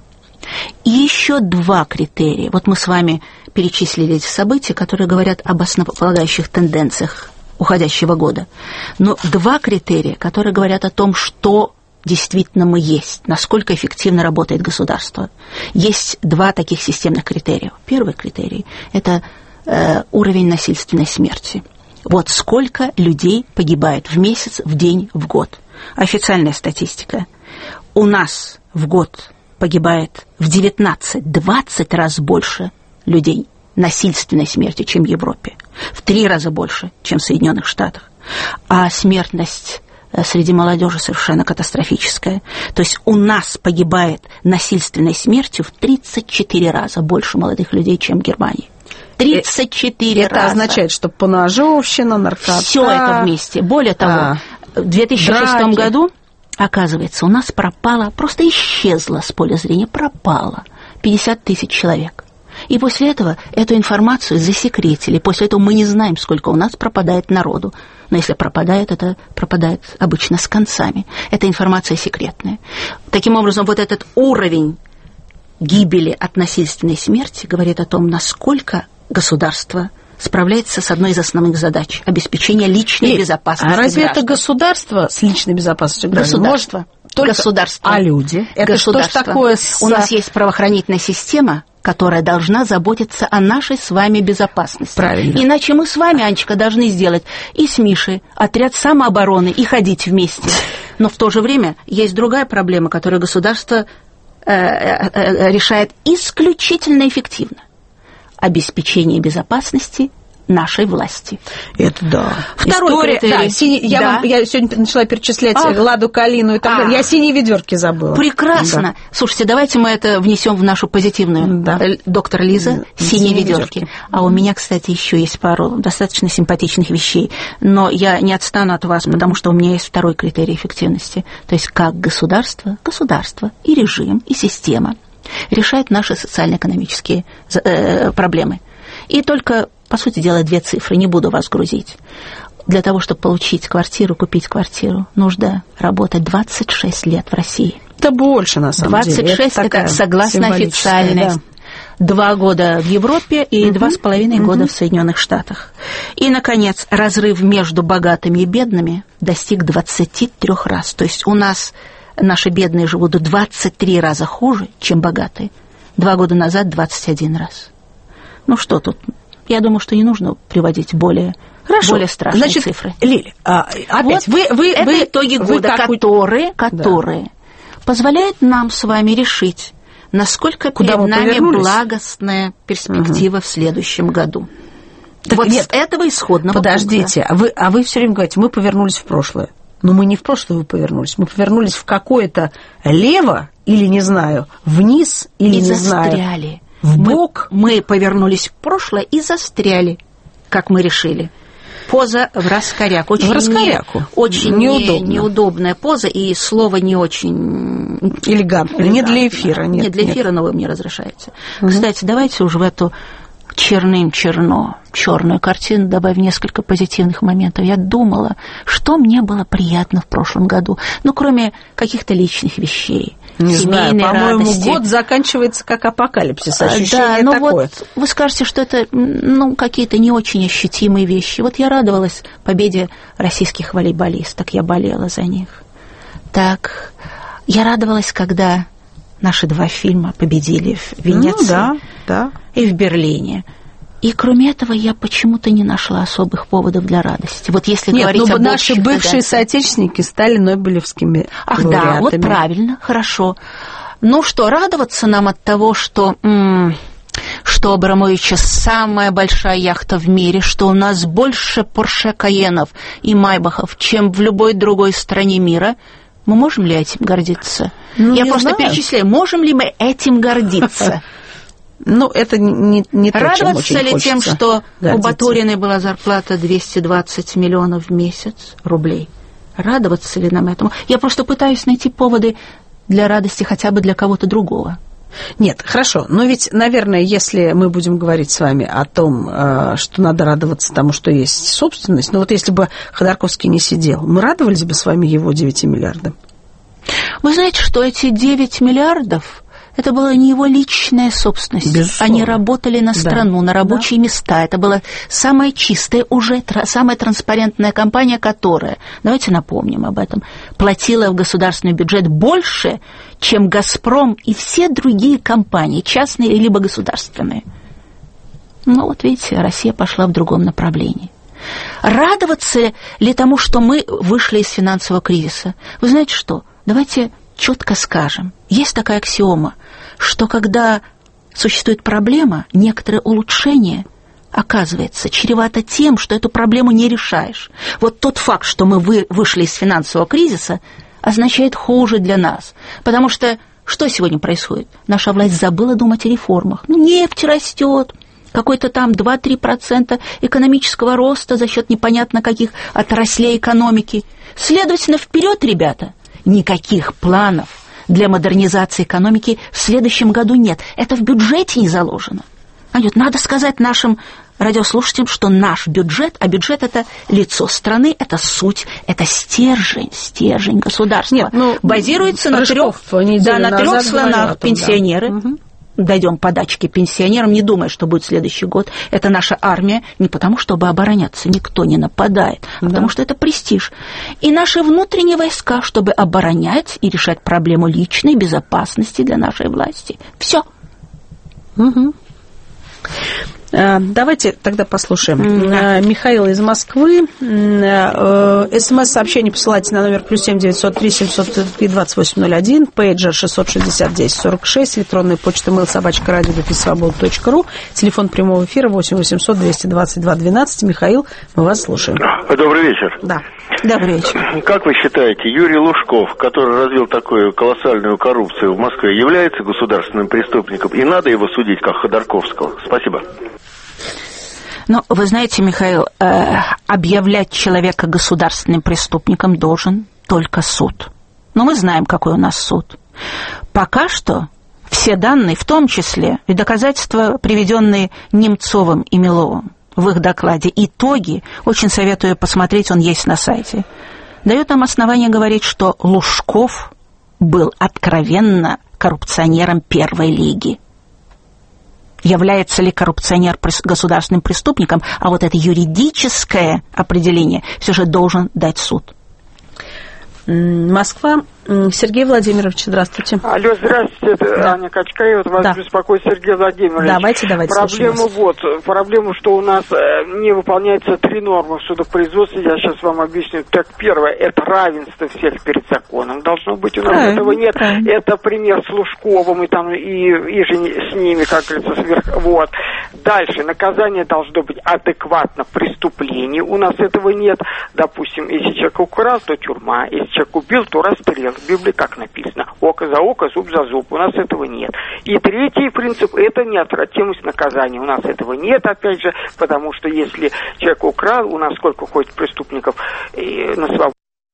Speaker 2: И еще два критерия. Вот мы с вами перечислили эти события, которые говорят об основополагающих тенденциях уходящего года. Но два критерия, которые говорят о том, что действительно мы есть, насколько эффективно работает государство. Есть два таких системных критерия. Первый критерий – это уровень насильственной смерти. Вот сколько людей погибает в месяц, в день, в год. Официальная статистика. У нас в год погибает в девятнадцать-двадцать раз больше людей насильственной смерти, чем в Европе. В три раза больше, чем в Соединенных Штатах. А смертность среди молодежи совершенно катастрофическая. То есть у нас погибает насильственной смертью в тридцать четыре раза больше молодых людей, чем в Германии. тридцать четыре
Speaker 1: это
Speaker 2: раза.
Speaker 1: Это означает, что поножовщина, наркота...
Speaker 2: Все это вместе. Более того, а, в две тысячи шестом драки. Году, оказывается, у нас пропало, просто исчезло с поля зрения, пропало пятьдесят тысяч человек. И после этого эту информацию засекретили. После этого мы не знаем, сколько у нас пропадает народу. Но если пропадает, это пропадает обычно с концами. Эта информация секретная. Таким образом, вот этот уровень гибели от насильственной смерти говорит о том, насколько государство справляется с одной из основных задач – обеспечения личной и безопасности
Speaker 1: граждан. А разве
Speaker 2: граждан.
Speaker 1: Это государство с личной безопасностью граждан?
Speaker 2: Государство. Только... Государство.
Speaker 1: А люди? Это
Speaker 2: государство.
Speaker 1: Что ж такое с...
Speaker 2: У нас есть правоохранительная система, которая должна заботиться о нашей с вами безопасности.
Speaker 1: Правильно.
Speaker 2: Иначе мы с вами, Анечка, должны сделать и с Мишей отряд самообороны и ходить вместе. Но в то же время есть другая проблема, которую государство э, э, решает исключительно эффективно. Обеспечение безопасности нашей власти.
Speaker 1: Это да.
Speaker 2: Второй
Speaker 1: История,
Speaker 2: критерий.
Speaker 1: Да, синий, я,
Speaker 2: да.
Speaker 1: Вам, я сегодня начала перечислять
Speaker 2: Ах.
Speaker 1: Ладу Калину и так
Speaker 2: Ах.
Speaker 1: далее. Я синие ведерки забыла.
Speaker 2: Прекрасно. Да. Слушайте, давайте мы это внесем в нашу позитивную.
Speaker 1: Да.
Speaker 2: Доктор Лиза, синие, синие ведерки. ведерки. А у меня, кстати, еще есть пару достаточно симпатичных вещей. Но я не отстану от вас, потому что у меня есть второй критерий эффективности. То есть как государство, государство и режим, и система решает наши социально-экономические э, проблемы. И только, по сути дела, две цифры, не буду вас грузить. Для того, чтобы получить квартиру, купить квартиру, нужно работать двадцать шесть лет в России.
Speaker 1: Это больше, на самом
Speaker 2: двадцать шесть
Speaker 1: деле.
Speaker 2: это, это согласно официальной. Да. Два года в Европе и угу. два с половиной угу. года в Соединенных Штатах. И, наконец, разрыв между богатыми и бедными достиг двадцати трёх раз. То есть у нас наши бедные живут в двадцать три раза хуже, чем богатые. Два года назад двадцать один раз. Ну что тут? Я думаю, что не нужно приводить более, более страшные
Speaker 1: Значит,
Speaker 2: цифры.
Speaker 1: Лиля, а, опять,
Speaker 2: вот
Speaker 1: вы, вы,
Speaker 2: это
Speaker 1: вы,
Speaker 2: итоги
Speaker 1: вы
Speaker 2: года,
Speaker 1: как...
Speaker 2: которые, которые да. позволяют нам с вами решить, насколько Куда перед нами благостная перспектива угу. в следующем году. Так вот нет, с этого исходного
Speaker 1: подождите, а вы, а вы все время говорите, мы повернулись в прошлое. Но мы не в прошлое повернулись, мы повернулись в какое-то лево или, не знаю, вниз или,
Speaker 2: и
Speaker 1: не
Speaker 2: застряли.
Speaker 1: знаю, в бок.
Speaker 2: Мы, мы повернулись в прошлое и застряли, как мы решили. Поза в раскоряк. Очень,
Speaker 1: в раскоряку.
Speaker 2: Не, очень
Speaker 1: неудобно.
Speaker 2: Не, неудобная поза, и слово не очень...
Speaker 1: Элегантное. Не для эфира. Нет,
Speaker 2: не для эфира,
Speaker 1: нет.
Speaker 2: но вы мне разрешаете.
Speaker 1: Угу. Кстати,
Speaker 2: давайте уже в эту черным черно, черную картину добавим несколько позитивных моментов. Я думала, что мне было приятно в прошлом году, ну, кроме каких-то личных вещей.
Speaker 1: Не знаю, по-моему,
Speaker 2: радости.
Speaker 1: Год заканчивается как апокалипсис. Ощущение
Speaker 2: да, но
Speaker 1: такое.
Speaker 2: Вот вы скажете, что это ну, какие-то не очень ощутимые вещи. Вот я радовалась победе российских волейболисток, я болела за них. Так, я радовалась, когда наши два фильма победили в Венеции
Speaker 1: ну, да, да.
Speaker 2: и в Берлине. И кроме этого я почему-то не нашла особых поводов для радости. Вот если
Speaker 1: Нет,
Speaker 2: говорить
Speaker 1: ну,
Speaker 2: об
Speaker 1: наши
Speaker 2: общих,
Speaker 1: бывшие
Speaker 2: да.
Speaker 1: соотечественники стали нобелевскими
Speaker 2: Ах,
Speaker 1: лауреатами.
Speaker 2: да, вот правильно, хорошо. Ну что, радоваться нам от того, что, м- что у Абрамовича самая большая яхта в мире, что у нас больше Порше Каенов и Майбахов, чем в любой другой стране мира. Мы можем ли этим гордиться?
Speaker 1: Ну,
Speaker 2: Я просто
Speaker 1: знаю.
Speaker 2: перечисляю, можем ли мы этим гордиться?
Speaker 1: Ну, это не, не то,
Speaker 2: радоваться
Speaker 1: чем очень
Speaker 2: ли тем, что
Speaker 1: гордиться.
Speaker 2: У Батуриной была зарплата двести двадцать миллионов в месяц рублей? Радоваться ли нам этому? Я просто пытаюсь найти поводы для радости хотя бы для кого-то другого.
Speaker 1: Нет, хорошо, но ведь, наверное, если мы будем говорить с вами о том, что надо радоваться тому, что есть собственность, ну вот если бы Ходорковский не сидел, мы радовались бы с вами его девяти миллиардам?
Speaker 2: Вы знаете, что эти девять миллиардов... Это была не его личная собственность.
Speaker 1: Безусловно.
Speaker 2: Они работали на страну, да. на рабочие да. места. Это была самая чистая, уже самая транспарентная компания, которая, давайте напомним об этом, платила в государственный бюджет больше, чем «Газпром» и все другие компании, частные либо государственные. Ну вот видите, Россия пошла в другом направлении. Радоваться ли тому, что мы вышли из финансового кризиса? Вы знаете что? Давайте четко скажем. Есть такая аксиома, что когда существует проблема, некоторое улучшение, оказывается, чревато тем, что эту проблему не решаешь. Вот тот факт, что мы вы, вышли из финансового кризиса, означает хуже для нас. Потому что что сегодня происходит? Наша власть забыла думать о реформах. Ну, нефть растет, какой-то там два-три процента экономического роста за счет непонятно каких отраслей экономики. Следовательно, вперед, ребята! Никаких планов для модернизации экономики в следующем году нет. Это в бюджете не заложено. Надо сказать нашим радиослушателям, что наш бюджет, а бюджет – это лицо страны, это суть, это стержень, стержень государства. Нет, ну, базируется на трех, да, на трех слонах пенсионеры. Да. Угу. Дойдем подачки пенсионерам, не думая, что будет следующий год. Это наша армия, не потому, чтобы обороняться, никто не нападает, а да. потому что это престиж. И наши внутренние войска, чтобы оборонять и решать проблему личной безопасности для нашей власти. Все.
Speaker 1: Угу. Давайте тогда послушаем. Mm-hmm. Михаил из Москвы. СМС-сообщение посылайте на номер плюс семь девятьсот три семьсот три двадцать восемь ноль один, пейджер шестьсот шестьдесят десять сорок шесть, электронная почта mail собачка радио свобода точка ру, телефон прямого эфира восемь восемьсот двести двадцать два двенадцать. Михаил, мы вас слушаем.
Speaker 7: Добрый вечер.
Speaker 1: Да.
Speaker 2: Добрый вечер.
Speaker 7: Как вы считаете, Юрий Лужков, который развил такую колоссальную коррупцию в Москве, является государственным преступником, и надо его судить, как Ходорковского? Спасибо.
Speaker 2: Ну, вы знаете, Михаил, э, объявлять человека государственным преступником должен только суд. Но мы знаем, какой у нас суд. Пока что все данные, в том числе и доказательства, приведенные Немцовым и Миловым в их докладе, итоги, очень советую посмотреть, он есть на сайте, дает нам основание говорить, что Лужков был откровенно коррупционером первой лиги. Является ли коррупционер государственным преступником, а вот это юридическое определение все же должен дать суд.
Speaker 1: Москва. Сергей Владимирович, здравствуйте.
Speaker 8: Алло, здравствуйте, это
Speaker 1: да.
Speaker 8: Аня Качкаева, вас
Speaker 1: да.
Speaker 8: беспокоит Сергей Владимирович.
Speaker 1: Давайте, давайте.
Speaker 8: Проблема вот, проблема, что у нас не выполняется три нормы в судопроизводстве, я сейчас вам объясню. Так, первое, это равенство всех перед законом. Должно быть, у нас правильно, этого нет. Правильно. Это пример с Лужковым и там, и, и же с ними, как говорится, сверх. Вот. Дальше, наказание должно быть адекватно преступлению. У нас этого нет. Допустим, если человек украл, то тюрьма. Если человек убил, то расстрел. В Библии как написано? Око за око, зуб за зуб. У нас этого нет. И третий принцип – это неотвратимость наказания. У нас этого нет, опять же, потому что если человек украл, у нас сколько ходит преступников на свободу,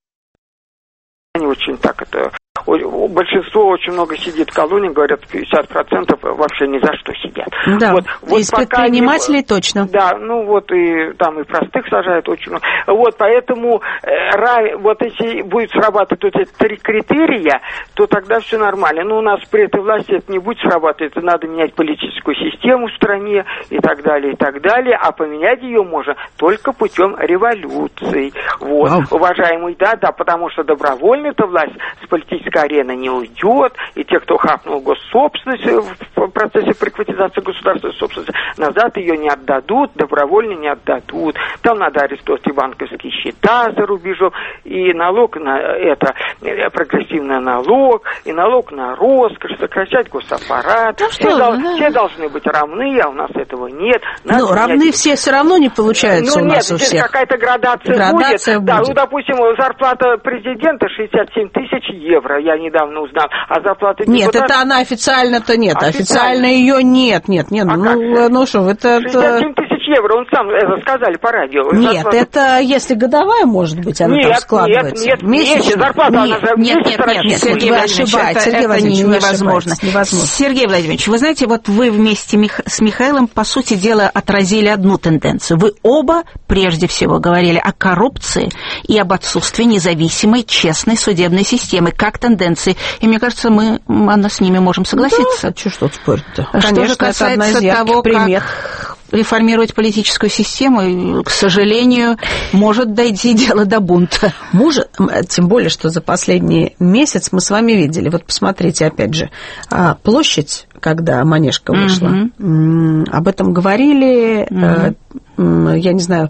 Speaker 8: они очень так это... Большинство очень много сидит в колонии, говорят, пятьдесят процентов вообще ни за что сидят.
Speaker 1: Да,
Speaker 8: вот, вот
Speaker 1: из предпринимателей
Speaker 8: не...
Speaker 1: точно.
Speaker 8: Да, ну вот и там и простых сажают очень много. Вот, поэтому э, вот если будет срабатывать вот эти три критерия, то тогда все нормально. Но у нас при этой власти это не будет срабатывать. Это надо менять политическую систему в стране и так далее, и так далее. А поменять ее можно только путем революции. Вот, Вау. Уважаемый, да, да, потому что добровольная-то власть с политической арена не уйдет, и те, кто хапнул госсобственность в процессе прихватизации государственной собственности, назад ее не отдадут, добровольно не отдадут. Там надо арестовать и банковские счета за рубежом, и налог на это, прогрессивный налог, и налог на роскошь, сокращать госаппарат. Ну, все, дол- да. все должны быть равны, а у нас этого нет. Надо
Speaker 1: ну, равны менять... все все равно не получаются
Speaker 8: ну,
Speaker 1: у нас
Speaker 8: нет,
Speaker 1: у всех.
Speaker 8: Какая-то градация,
Speaker 1: градация будет.
Speaker 8: будет. Да, ну, допустим, зарплата президента шестьдесят семь тысяч евро, я недавно узнал, а зарплата депутата...
Speaker 1: Нет, это она официально-то нет, официально, официально ее нет, нет, нет, а ну, ну что, это...
Speaker 8: шестьдесят семь тысяч евро, он сам это сказали по радио.
Speaker 1: Нет,
Speaker 8: зарплата...
Speaker 1: это если годовая, может быть, она
Speaker 8: нет,
Speaker 1: там складывается.
Speaker 8: Нет, нет,
Speaker 1: месячно?
Speaker 8: нет, зарплата,
Speaker 2: нет,
Speaker 8: она же
Speaker 2: нет, нет, нет, нет, Сергей Владимирович, это,
Speaker 1: Сергей
Speaker 2: это невозможно.
Speaker 1: невозможно.
Speaker 2: Сергей Владимирович, вы знаете, вот вы вместе с Михаилом, по сути дела, отразили одну тенденцию. Вы оба, прежде всего, говорили о коррупции и об отсутствии независимой, честной судебной системы, как тенденции. И мне кажется, мы Анна, с ними можем согласиться.
Speaker 1: Да, что ж тут спорить-то?
Speaker 2: Что
Speaker 1: Конечно,
Speaker 2: же касается
Speaker 1: это одна из
Speaker 2: того,
Speaker 1: пример.
Speaker 2: как реформировать политическую систему, к сожалению, может дойти дело до бунта.
Speaker 1: Может, тем более, что за последний месяц мы с вами видели. Вот посмотрите, опять же, площадь, когда Манежка вышла, mm-hmm. об этом говорили, mm-hmm. я не знаю,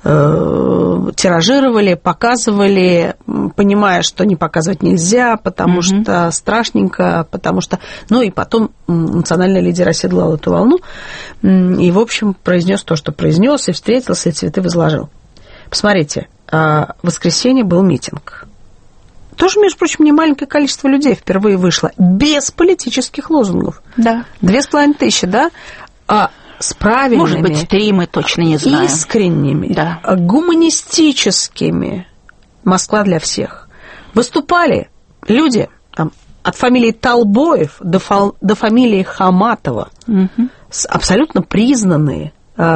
Speaker 1: тиражировали, показывали, понимая, что не показывать нельзя, потому mm-hmm. что страшненько, потому что... Ну и потом национальный лидер оседлал эту волну и, в общем, произнес то, что произнес, и встретился, и цветы возложил. Посмотрите, в воскресенье был митинг. Тоже, между прочим, немаленькое количество людей впервые вышло, без политических лозунгов.
Speaker 2: Да.
Speaker 1: Две с половиной тысячи, да? А с правильными...
Speaker 2: Может быть, три, мы точно не знаем.
Speaker 1: Искренними,
Speaker 2: да.
Speaker 1: гуманистическими. Москва для всех. Выступали люди там, от фамилии Толбоев до, фа... до фамилии Хаматова. Угу. Абсолютно признанные,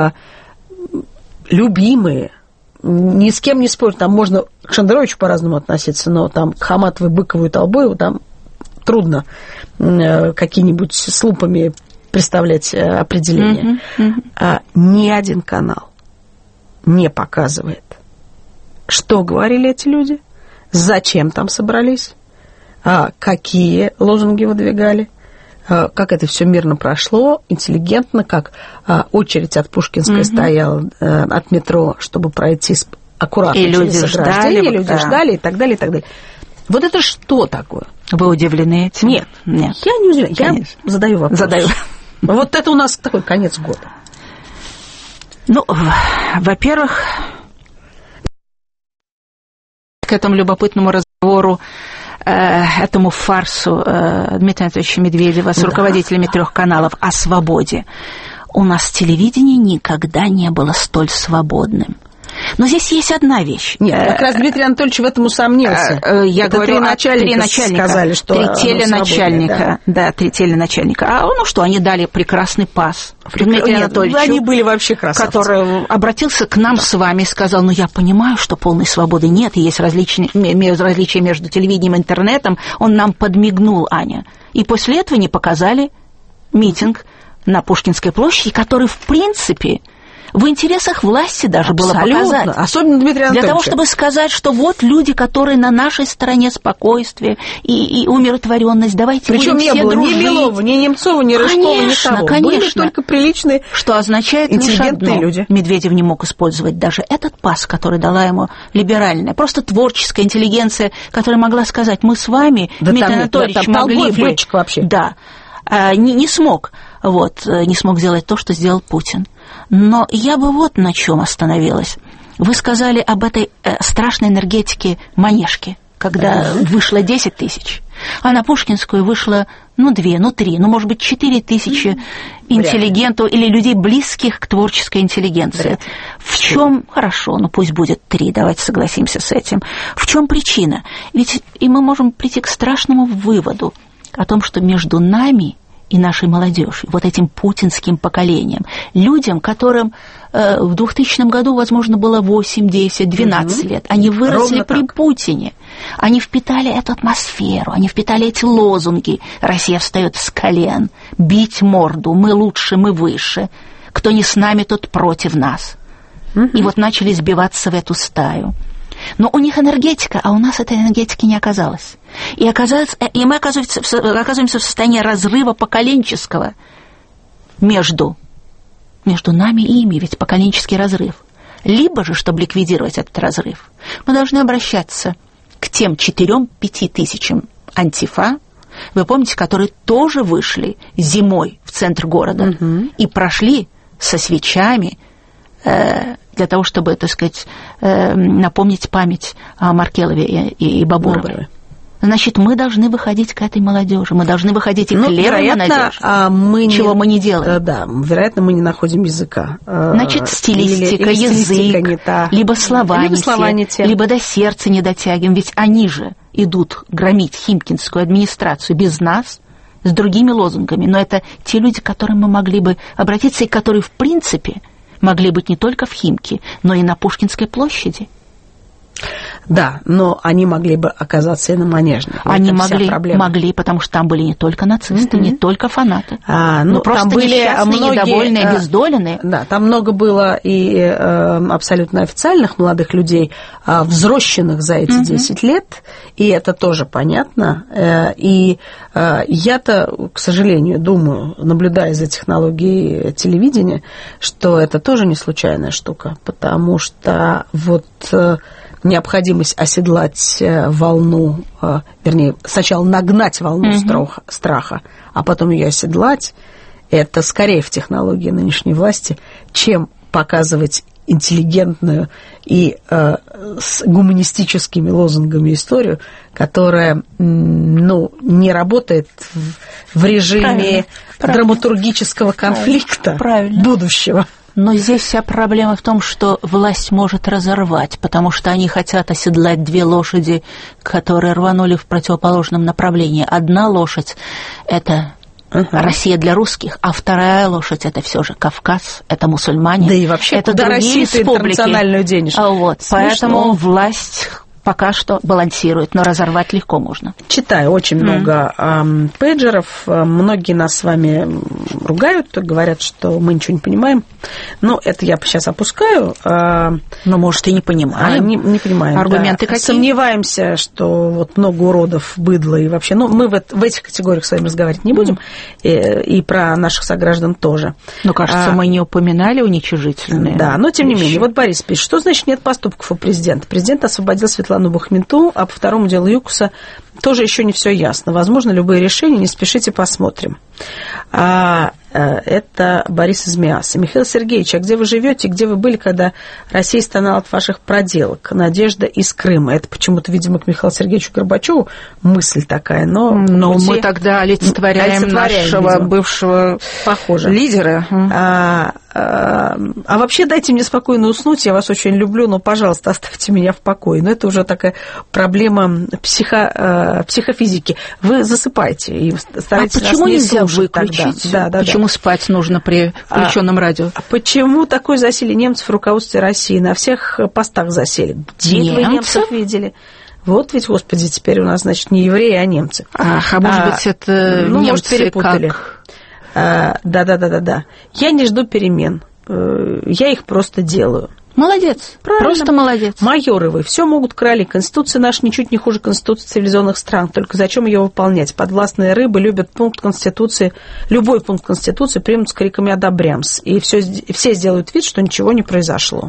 Speaker 1: любимые. Ни с кем не спорю, там можно к Шендеровичу по-разному относиться, но там к Хаматовой, Быкову и Толбоеву там трудно какие-нибудь с лупами представлять определения. Uh-huh, uh-huh. А ни один канал не показывает, что говорили эти люди, зачем там собрались, а какие лозунги выдвигали, как это все мирно прошло, интеллигентно, как очередь от Пушкинской угу. стояла от метро, чтобы пройти аккуратно
Speaker 2: и
Speaker 1: через
Speaker 2: люди
Speaker 1: ограждение,
Speaker 2: ждали,
Speaker 1: люди
Speaker 2: да.
Speaker 1: ждали и так далее, и так далее. Вот это что такое?
Speaker 2: Вы удивлены этим?
Speaker 1: Нет,
Speaker 2: нет.
Speaker 1: Я не удивлена, я задаю вопрос.
Speaker 2: Задаю.
Speaker 1: Вот это у нас такой конец года.
Speaker 2: Ну, во-первых, к этому любопытному разговору, э, этому фарсу э, Дмитрия Анатольевича Медведева с да. руководителями трех каналов о свободе. У нас телевидение никогда не было столь свободным. Но здесь есть одна вещь.
Speaker 1: Нет, как раз Дмитрий Анатольевич в этом усомнился.
Speaker 2: Я
Speaker 1: Это
Speaker 2: говорю,
Speaker 1: три начальника,
Speaker 2: три начальника
Speaker 1: сказали, что
Speaker 2: три теленачальника,
Speaker 1: да.
Speaker 2: да, три теленачальника. А ну что, они дали прекрасный пас Дмитрию Анатольевичу.
Speaker 1: Они были вообще красавцы.
Speaker 2: Который обратился к нам да. с вами и сказал, ну я понимаю, что полной свободы нет, и есть различия, различия между телевидением и интернетом. Он нам подмигнул, Аня. И после этого не показали митинг на Пушкинской площади, который, в принципе, в интересах власти даже
Speaker 1: Абсолютно.
Speaker 2: Было показать.
Speaker 1: Особенно Дмитрия Анатольевича.
Speaker 2: Для того, чтобы сказать, что вот люди, которые на нашей стороне спокойствие и, и умиротворенность, давайте
Speaker 1: Причем
Speaker 2: будем
Speaker 1: не
Speaker 2: все
Speaker 1: было
Speaker 2: дружить.
Speaker 1: ни Белова, ни Немцова, ни Рыжкова,
Speaker 2: конечно,
Speaker 1: ни того.
Speaker 2: Конечно.
Speaker 1: Были только приличные,
Speaker 2: что означает лишь одно.
Speaker 1: Люди.
Speaker 2: Медведев не мог использовать даже этот пас, который дала ему либеральная, просто творческая интеллигенция, которая могла сказать, мы с вами,
Speaker 1: да
Speaker 2: Дмитрий
Speaker 1: там,
Speaker 2: Анатольевич,
Speaker 1: да, там
Speaker 2: могли бы...
Speaker 1: летчик вообще.
Speaker 2: Да. Не, не смог, вот, не смог сделать то, что сделал Путин. Но я бы вот на чем остановилась. Вы сказали об этой э, страшной энергетике Манежки, когда uh-huh. вышло десять тысяч, а на Пушкинскую вышло, ну, две, ну, три, ну, может быть, четыре тысячи uh-huh. интеллигентов или людей, близких к творческой интеллигенции. Вряд. В чем, хорошо, ну, пусть будет три, давайте согласимся с этим. В чем причина? Ведь и мы можем прийти к страшному выводу о том, что между нами и нашей молодежью, вот этим путинским поколением, людям, которым э, в двухтысячном году, возможно, было восемь, десять, двенадцать угу. лет, они выросли Ровно при так. Путине, они впитали эту атмосферу, они впитали эти лозунги «Россия встает с колен», «Бить морду», «Мы лучше, мы выше», «Кто не с нами, тот против нас». Угу. И вот начали сбиваться в эту стаю. Но у них энергетика, а у нас этой энергетики не оказалось. И, оказывается, и мы оказываемся, оказываемся в состоянии разрыва поколенческого между, между нами и ими, ведь поколенческий разрыв. Либо же, чтобы ликвидировать этот разрыв, мы должны обращаться к тем четырем-пяти тысячам антифа, вы помните, которые тоже вышли зимой в центр города угу. и прошли со свечами, э, для того, чтобы, так сказать, напомнить память о Маркелове и Бабуровой. Значит, мы должны выходить к этой молодежи, мы должны выходить и ну, к левой молодежи,
Speaker 1: мы
Speaker 2: чего
Speaker 1: не,
Speaker 2: мы не делаем.
Speaker 1: Да, вероятно, мы не находим языка.
Speaker 2: Значит, стилистика, или, или язык, стилистика либо слова, либо, не, слова не те, либо до сердца не дотягиваем, ведь они же идут громить химкинскую администрацию без нас, с другими лозунгами, но это те люди, к которым мы могли бы обратиться и которые, в принципе, могли быть не только в Химки, но и на Пушкинской площади.
Speaker 1: Да, но они могли бы оказаться и на Манежной.
Speaker 2: Они могли, могли, потому что там были не только нацисты, mm-hmm. не только фанаты,
Speaker 1: а, ну,
Speaker 2: но просто
Speaker 1: там были
Speaker 2: несчастные, многие, недовольные, обездоленные.
Speaker 1: Да, там много было и э, абсолютно официальных молодых людей, э, взросшенных за эти mm-hmm. десять лет, и это тоже понятно. Э, и э, я-то, к сожалению, думаю, наблюдая за технологией телевидения, что это тоже не случайная штука, потому что вот... Э, необходимость оседлать волну, вернее, сначала нагнать волну mm-hmm. страха, страха, а потом ее оседлать, это скорее в технологии нынешней власти, чем показывать интеллигентную и э, с гуманистическими лозунгами историю, которая ну, не работает в, в режиме Правильно. драматургического конфликта
Speaker 2: Правильно.
Speaker 1: будущего.
Speaker 2: Но здесь вся проблема в том, что власть может разорвать, потому что они хотят оседлать две лошади, которые рванули в противоположном направлении. Одна лошадь – это uh-huh. Россия для русских, а вторая лошадь – это все же Кавказ, это мусульмане.
Speaker 1: Да и вообще,
Speaker 2: это
Speaker 1: куда
Speaker 2: другие
Speaker 1: Россия-то интернациональную денежку?
Speaker 2: А вот, поэтому власть пока что балансирует, но разорвать легко можно.
Speaker 1: Читаю очень mm. много э, пейджеров. Многие нас с вами ругают, говорят, что мы ничего не понимаем. Но это я сейчас опускаю. Э,
Speaker 2: но, может, и не понимаем.
Speaker 1: А, не, не понимаем.
Speaker 2: Аргументы
Speaker 1: да.
Speaker 2: какие?
Speaker 1: Сомневаемся, что вот много уродов, быдло и вообще... Ну, мы в, в этих категориях с вами разговаривать не будем. Mm. И, и про наших сограждан тоже.
Speaker 2: Но, кажется, а, мы не упоминали уничижительные.
Speaker 1: Да, но тем не менее. Вот Борис пишет, что значит нет поступков у президента? Президент освободил Светлану Бахмету, а по второму делу ЮКОСа тоже еще не все ясно. Возможно, любые решения, не спешите, посмотрим. А, это Борис из Миаса. Михаил Сергеевич, а где вы живете, где вы были, когда Россия стонала от ваших проделок? Надежда из Крыма. Это почему-то, видимо, к Михаилу Сергеевичу Горбачеву мысль такая, но...
Speaker 2: Но пути... мы тогда олицетворяем, олицетворяем нашего видимо. бывшего Похоже. лидера.
Speaker 1: А, а, а вообще дайте мне спокойно уснуть, я вас очень люблю, но, пожалуйста, оставьте меня в покое. Но это уже такая проблема психо, психофизики. Вы засыпаете и стараетесь
Speaker 2: а почему
Speaker 1: нас не
Speaker 2: нельзя
Speaker 1: слушать
Speaker 2: выключить?
Speaker 1: Да, да,
Speaker 2: почему
Speaker 1: да.
Speaker 2: спать нужно при включенном а, радио?
Speaker 1: А почему такое засилие немцев в руководстве России? На всех постах засели. Где
Speaker 2: Немцы?
Speaker 1: вы немцев видели? Вот ведь, господи, теперь у нас, значит, не евреи, а немцы.
Speaker 2: Ах, а может а, быть, это ну, немцы может, перепутали. Как...
Speaker 1: А, да, да, да, да, да. Я не жду перемен. Я их просто делаю.
Speaker 2: Молодец. Правильно. Просто молодец.
Speaker 1: Майоры вы, все могут короли. Конституция наша ничуть не хуже Конституции цивилизованных стран. Только зачем ее выполнять? Подвластные рыбы любят пункт Конституции, любой пункт Конституции примут с криками «одобрямс». И все, все сделают вид, что ничего не произошло.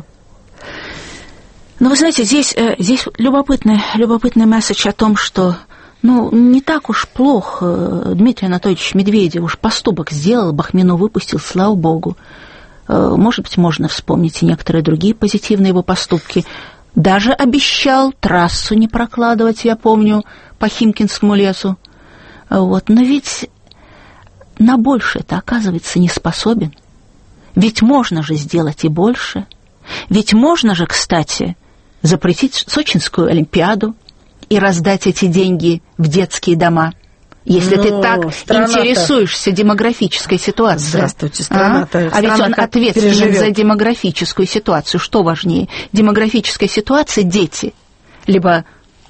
Speaker 2: Ну, вы знаете, здесь, здесь любопытный, любопытный месседж о том, что ну, не так уж плохо Дмитрий Анатольевич Медведев уж поступок сделал, Бахмину выпустил, слава богу. Может быть, можно вспомнить и некоторые другие позитивные его поступки. Даже обещал трассу не прокладывать, я помню, по Химкинскому лесу. Вот. Но ведь на большее-то, оказывается, не способен. Ведь можно же сделать и больше. Ведь можно же, кстати, запретить Сочинскую Олимпиаду и раздать эти деньги в детские дома. Если ну, ты так интересуешься демографической ситуацией.
Speaker 1: Здравствуйте, страна-то.
Speaker 2: А, а ведь он ответственен переживет. За демографическую ситуацию. Что важнее? Демографическая ситуация – дети. Либо,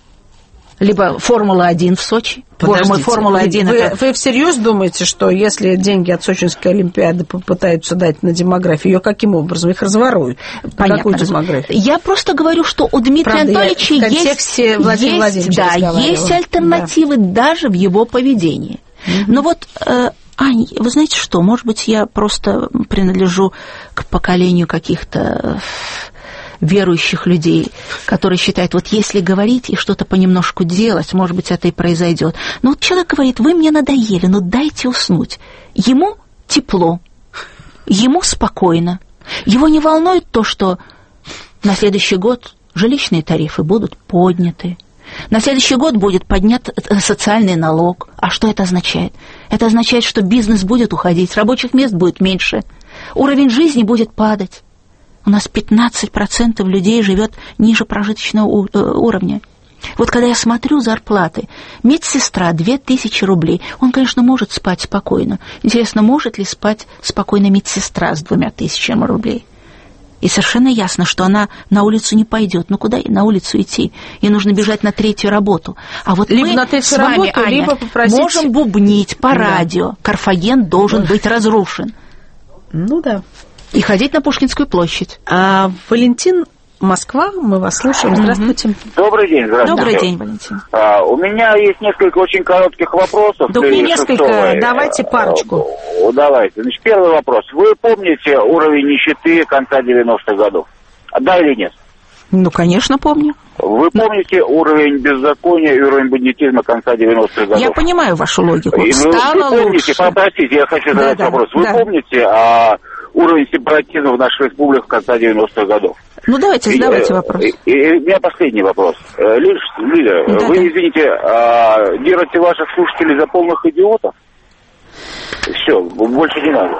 Speaker 2: либо Формула один в Сочи.
Speaker 1: Подождите,
Speaker 2: Формула один
Speaker 1: вы,
Speaker 2: это...
Speaker 1: вы всерьез думаете, что если деньги от Сочинской Олимпиады попытаются дать на демографию, ее каким образом? Их разворуют?
Speaker 2: Понятно.
Speaker 1: Какую демографию?
Speaker 2: Я просто говорю, что у Дмитрия
Speaker 1: Правда,
Speaker 2: Анатольевича есть, есть, да, есть альтернативы да. даже в его поведении. Mm-hmm. Но вот, э, Ань, вы знаете что, может быть, я просто принадлежу к поколению каких-то... верующих людей, которые считают, вот если говорить и что-то понемножку делать, может быть, это и произойдет. Но вот человек говорит, вы мне надоели, ну дайте уснуть. Ему тепло, ему спокойно. Его не волнует то, что на следующий год жилищные тарифы будут подняты. На следующий год будет поднят социальный налог. А что это означает? Это означает, что бизнес будет уходить, рабочих мест будет меньше, уровень жизни будет падать. У нас пятнадцать процентов людей живет ниже прожиточного уровня. Вот когда я смотрю зарплаты, медсестра две тысячи рублей, он, конечно, может спать спокойно. Интересно, может ли спать спокойно медсестра с двумя тысячами рублей? И совершенно ясно, что она на улицу не пойдет. Ну, куда ей на улицу идти? Ей нужно бежать на третью работу. А вот
Speaker 1: либо
Speaker 2: мы
Speaker 1: на третью
Speaker 2: с вами,
Speaker 1: работу,
Speaker 2: Аня,
Speaker 1: либо попросить...
Speaker 2: можем бубнить по да. радио. Карфаген должен быть разрушен.
Speaker 1: Ну да.
Speaker 2: И ходить на Пушкинскую площадь.
Speaker 1: А, Валентин, Москва, мы вас слушаем. Здравствуйте.
Speaker 9: Добрый день, здравствуйте.
Speaker 2: Добрый день, Валентин.
Speaker 9: А, у меня есть несколько очень коротких вопросов.
Speaker 1: Да не несколько, давайте парочку.
Speaker 9: А, давайте. Значит, первый вопрос. Вы помните уровень нищеты конца девяностых годов? Да или нет?
Speaker 2: Ну, конечно, помню.
Speaker 9: Вы помните уровень беззакония и уровень бандитизма конца девяностых годов?
Speaker 2: Я понимаю вашу логику.
Speaker 9: И
Speaker 2: Стало
Speaker 9: вы помните,
Speaker 2: лучше.
Speaker 9: Попросите, я хочу задать да, вопрос. Да, вы да. помните а, уровень сепаратизма в наших республиках конца девяностых годов?
Speaker 2: Ну, давайте, задавайте вопрос.
Speaker 9: И, и, и у меня последний вопрос. Лиля, Лиля
Speaker 2: да,
Speaker 9: вы,
Speaker 2: да.
Speaker 9: извините, а, держите ваших слушателей за полных идиотов? Все, больше не надо.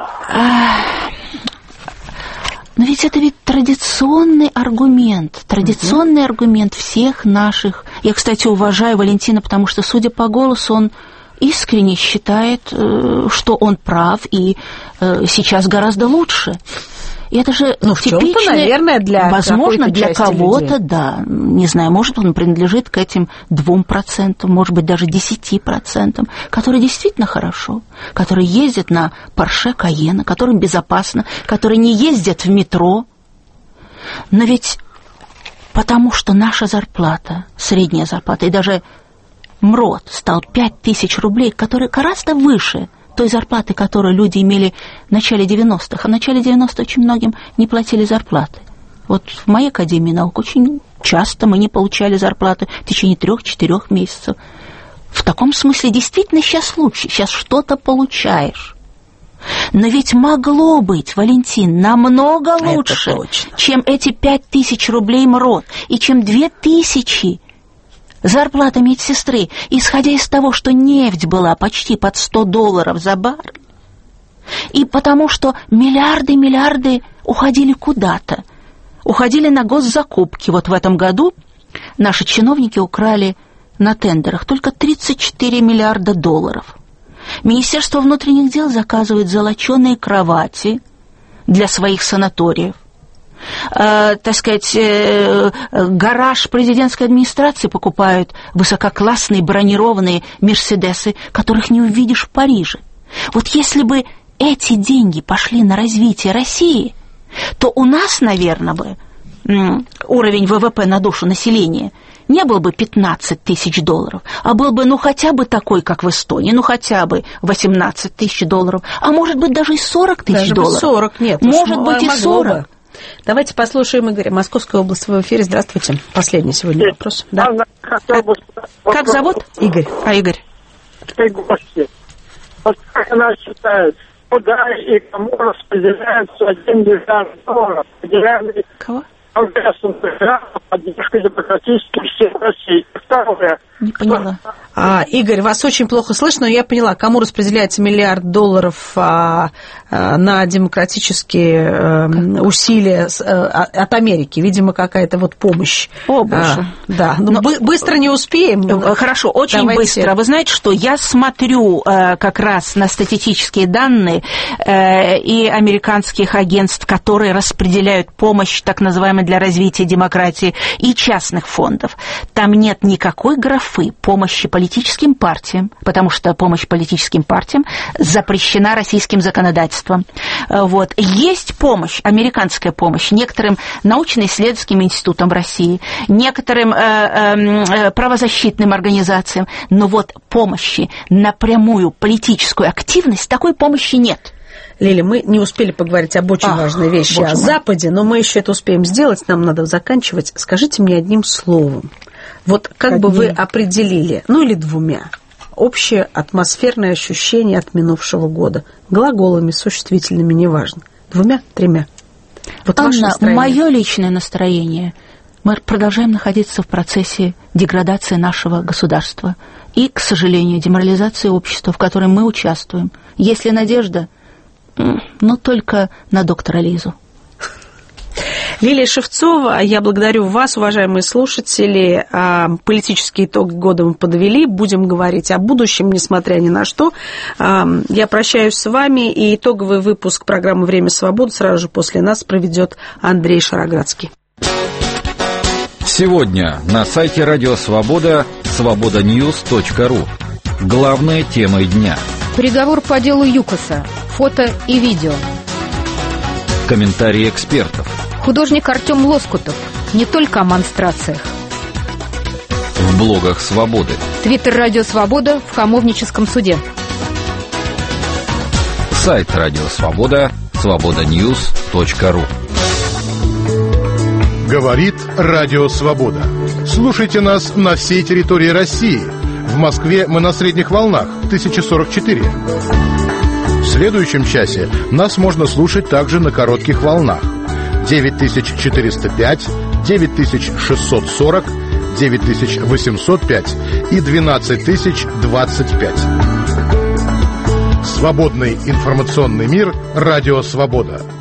Speaker 2: Но ведь это ведь традиционный аргумент, традиционный uh-huh. аргумент всех наших. Я, кстати, уважаю Валентина, потому что, судя по голосу, он искренне считает, что он прав и сейчас гораздо лучше. И это же
Speaker 1: ну, в
Speaker 2: типичный,
Speaker 1: чем-то, наверное, для
Speaker 2: возможно, для кого-то,
Speaker 1: людей.
Speaker 2: Да. Не знаю, может, он принадлежит к этим двум процентам, может быть, даже десяти процентам, которые действительно хорошо, которые ездят на Порше Кайена, которым безопасно, которые не ездят в метро. Но ведь потому что наша зарплата, средняя зарплата, и даже МРОТ стал пять тысяч рублей, который гораздо выше той зарплаты, которую люди имели в начале девяностых. А в начале девяностых очень многим не платили зарплаты. Вот в моей академии наук очень часто мы не получали зарплаты в течение трех-четырех месяцев. В таком смысле действительно сейчас лучше, сейчас что-то получаешь. Но ведь могло быть, Валентин, намного лучше, чем эти пять тысяч рублей МРОТ, и чем две тысячи зарплата медсестры, исходя из того, что нефть была почти под сто долларов за баррель, и потому что миллиарды-миллиарды уходили куда-то, уходили на госзакупки. Вот в этом году наши чиновники украли на тендерах только тридцать четыре миллиарда долларов. Министерство внутренних дел заказывает золоченые кровати для своих санаториев. Э, так сказать, э, гараж президентской администрации покупают высококлассные бронированные «Мерседесы», которых не увидишь в Париже. Вот если бы эти деньги пошли на развитие России, то у нас, наверное, бы уровень ВВП на душу населения не был бы пятнадцать тысяч долларов, а был бы, ну, хотя бы такой, как в Эстонии, ну, хотя бы восемнадцать тысяч долларов, а может быть, даже и сорок тысяч долларов.
Speaker 1: Даже сорок, нет.
Speaker 2: Может быть, и сорок.
Speaker 1: Бы. Давайте послушаем Игоря. Московская область в эфире. Здравствуйте. Последний сегодня вопрос. Да.
Speaker 2: Как, как зовут?
Speaker 1: Игорь.
Speaker 2: А, Игорь.
Speaker 10: Вот как она считает, куда и кому распределяются один миллиард долларов?
Speaker 2: Кого?
Speaker 10: Поддержка демократических сил России. Второе.
Speaker 2: Не поняла.
Speaker 1: А, Игорь, вас очень плохо слышно, но я поняла, кому распределяется миллиард долларов а, а, на демократические а, усилия а, от Америки. Видимо, какая-то вот помощь.
Speaker 2: О, боже. А,
Speaker 1: да, но но... быстро не успеем.
Speaker 2: Хорошо, очень
Speaker 1: Давайте.
Speaker 2: быстро. Вы знаете, что я смотрю а, как раз на статистические данные а, и американских агентств, которые распределяют помощь, так называемую, для развития демократии, и частных фондов. Там нет никакой графы помощи политическим партиям, потому что помощь политическим партиям запрещена российским законодательством. Вот. Есть помощь, американская помощь, некоторым научно-исследовательским институтам в России, некоторым э, э, правозащитным организациям, но вот помощи на прямую политическую активность, такой помощи нет.
Speaker 1: Лиля, мы не успели поговорить об очень Ах, важной вещи, о Западе, но мы еще это успеем сделать, нам надо заканчивать. Скажите мне одним словом, вот как Одним. бы вы определили, ну или двумя, общее атмосферное ощущение от минувшего года? Глаголами, существительными, неважно. Двумя, тремя. Вот
Speaker 2: Анна, мое личное настроение, мы продолжаем находиться в процессе деградации нашего государства и, к сожалению, деморализации общества, в которой мы участвуем. Есть ли надежда? Но только на доктора Лизу.
Speaker 1: Лилия Шевцова, я благодарю вас, уважаемые слушатели. Политический итог года мы подвели. Будем говорить о будущем, несмотря ни на что. Я прощаюсь с вами, и итоговый выпуск программы «Время свободы» сразу же после нас проведет Андрей Шароградский.
Speaker 5: Сегодня на сайте Радио Свобода свобода ньюс точка ру. Главные темы дня.
Speaker 11: Приговор по делу ЮКОСа. Фото и видео.
Speaker 5: Комментарии экспертов.
Speaker 11: Художник Артем Лоскутов. Не только о монстрациях.
Speaker 5: В блогах Свободы.
Speaker 11: Твиттер Радио Свобода в Хамовническом суде.
Speaker 5: Сайт Радио Свобода свобода ньюс точка ру.
Speaker 3: Говорит Радио Свобода. Слушайте нас на всей территории России. В Москве мы на средних волнах тысяча сорок четыре. В следующем часе нас можно слушать также на коротких волнах девять тысяч четыреста пять, девять тысяч шестьсот сорок, девять тысяч восемьсот пять и двенадцать тысяч двадцать пять. Свободный информационный мир. Радио Свобода.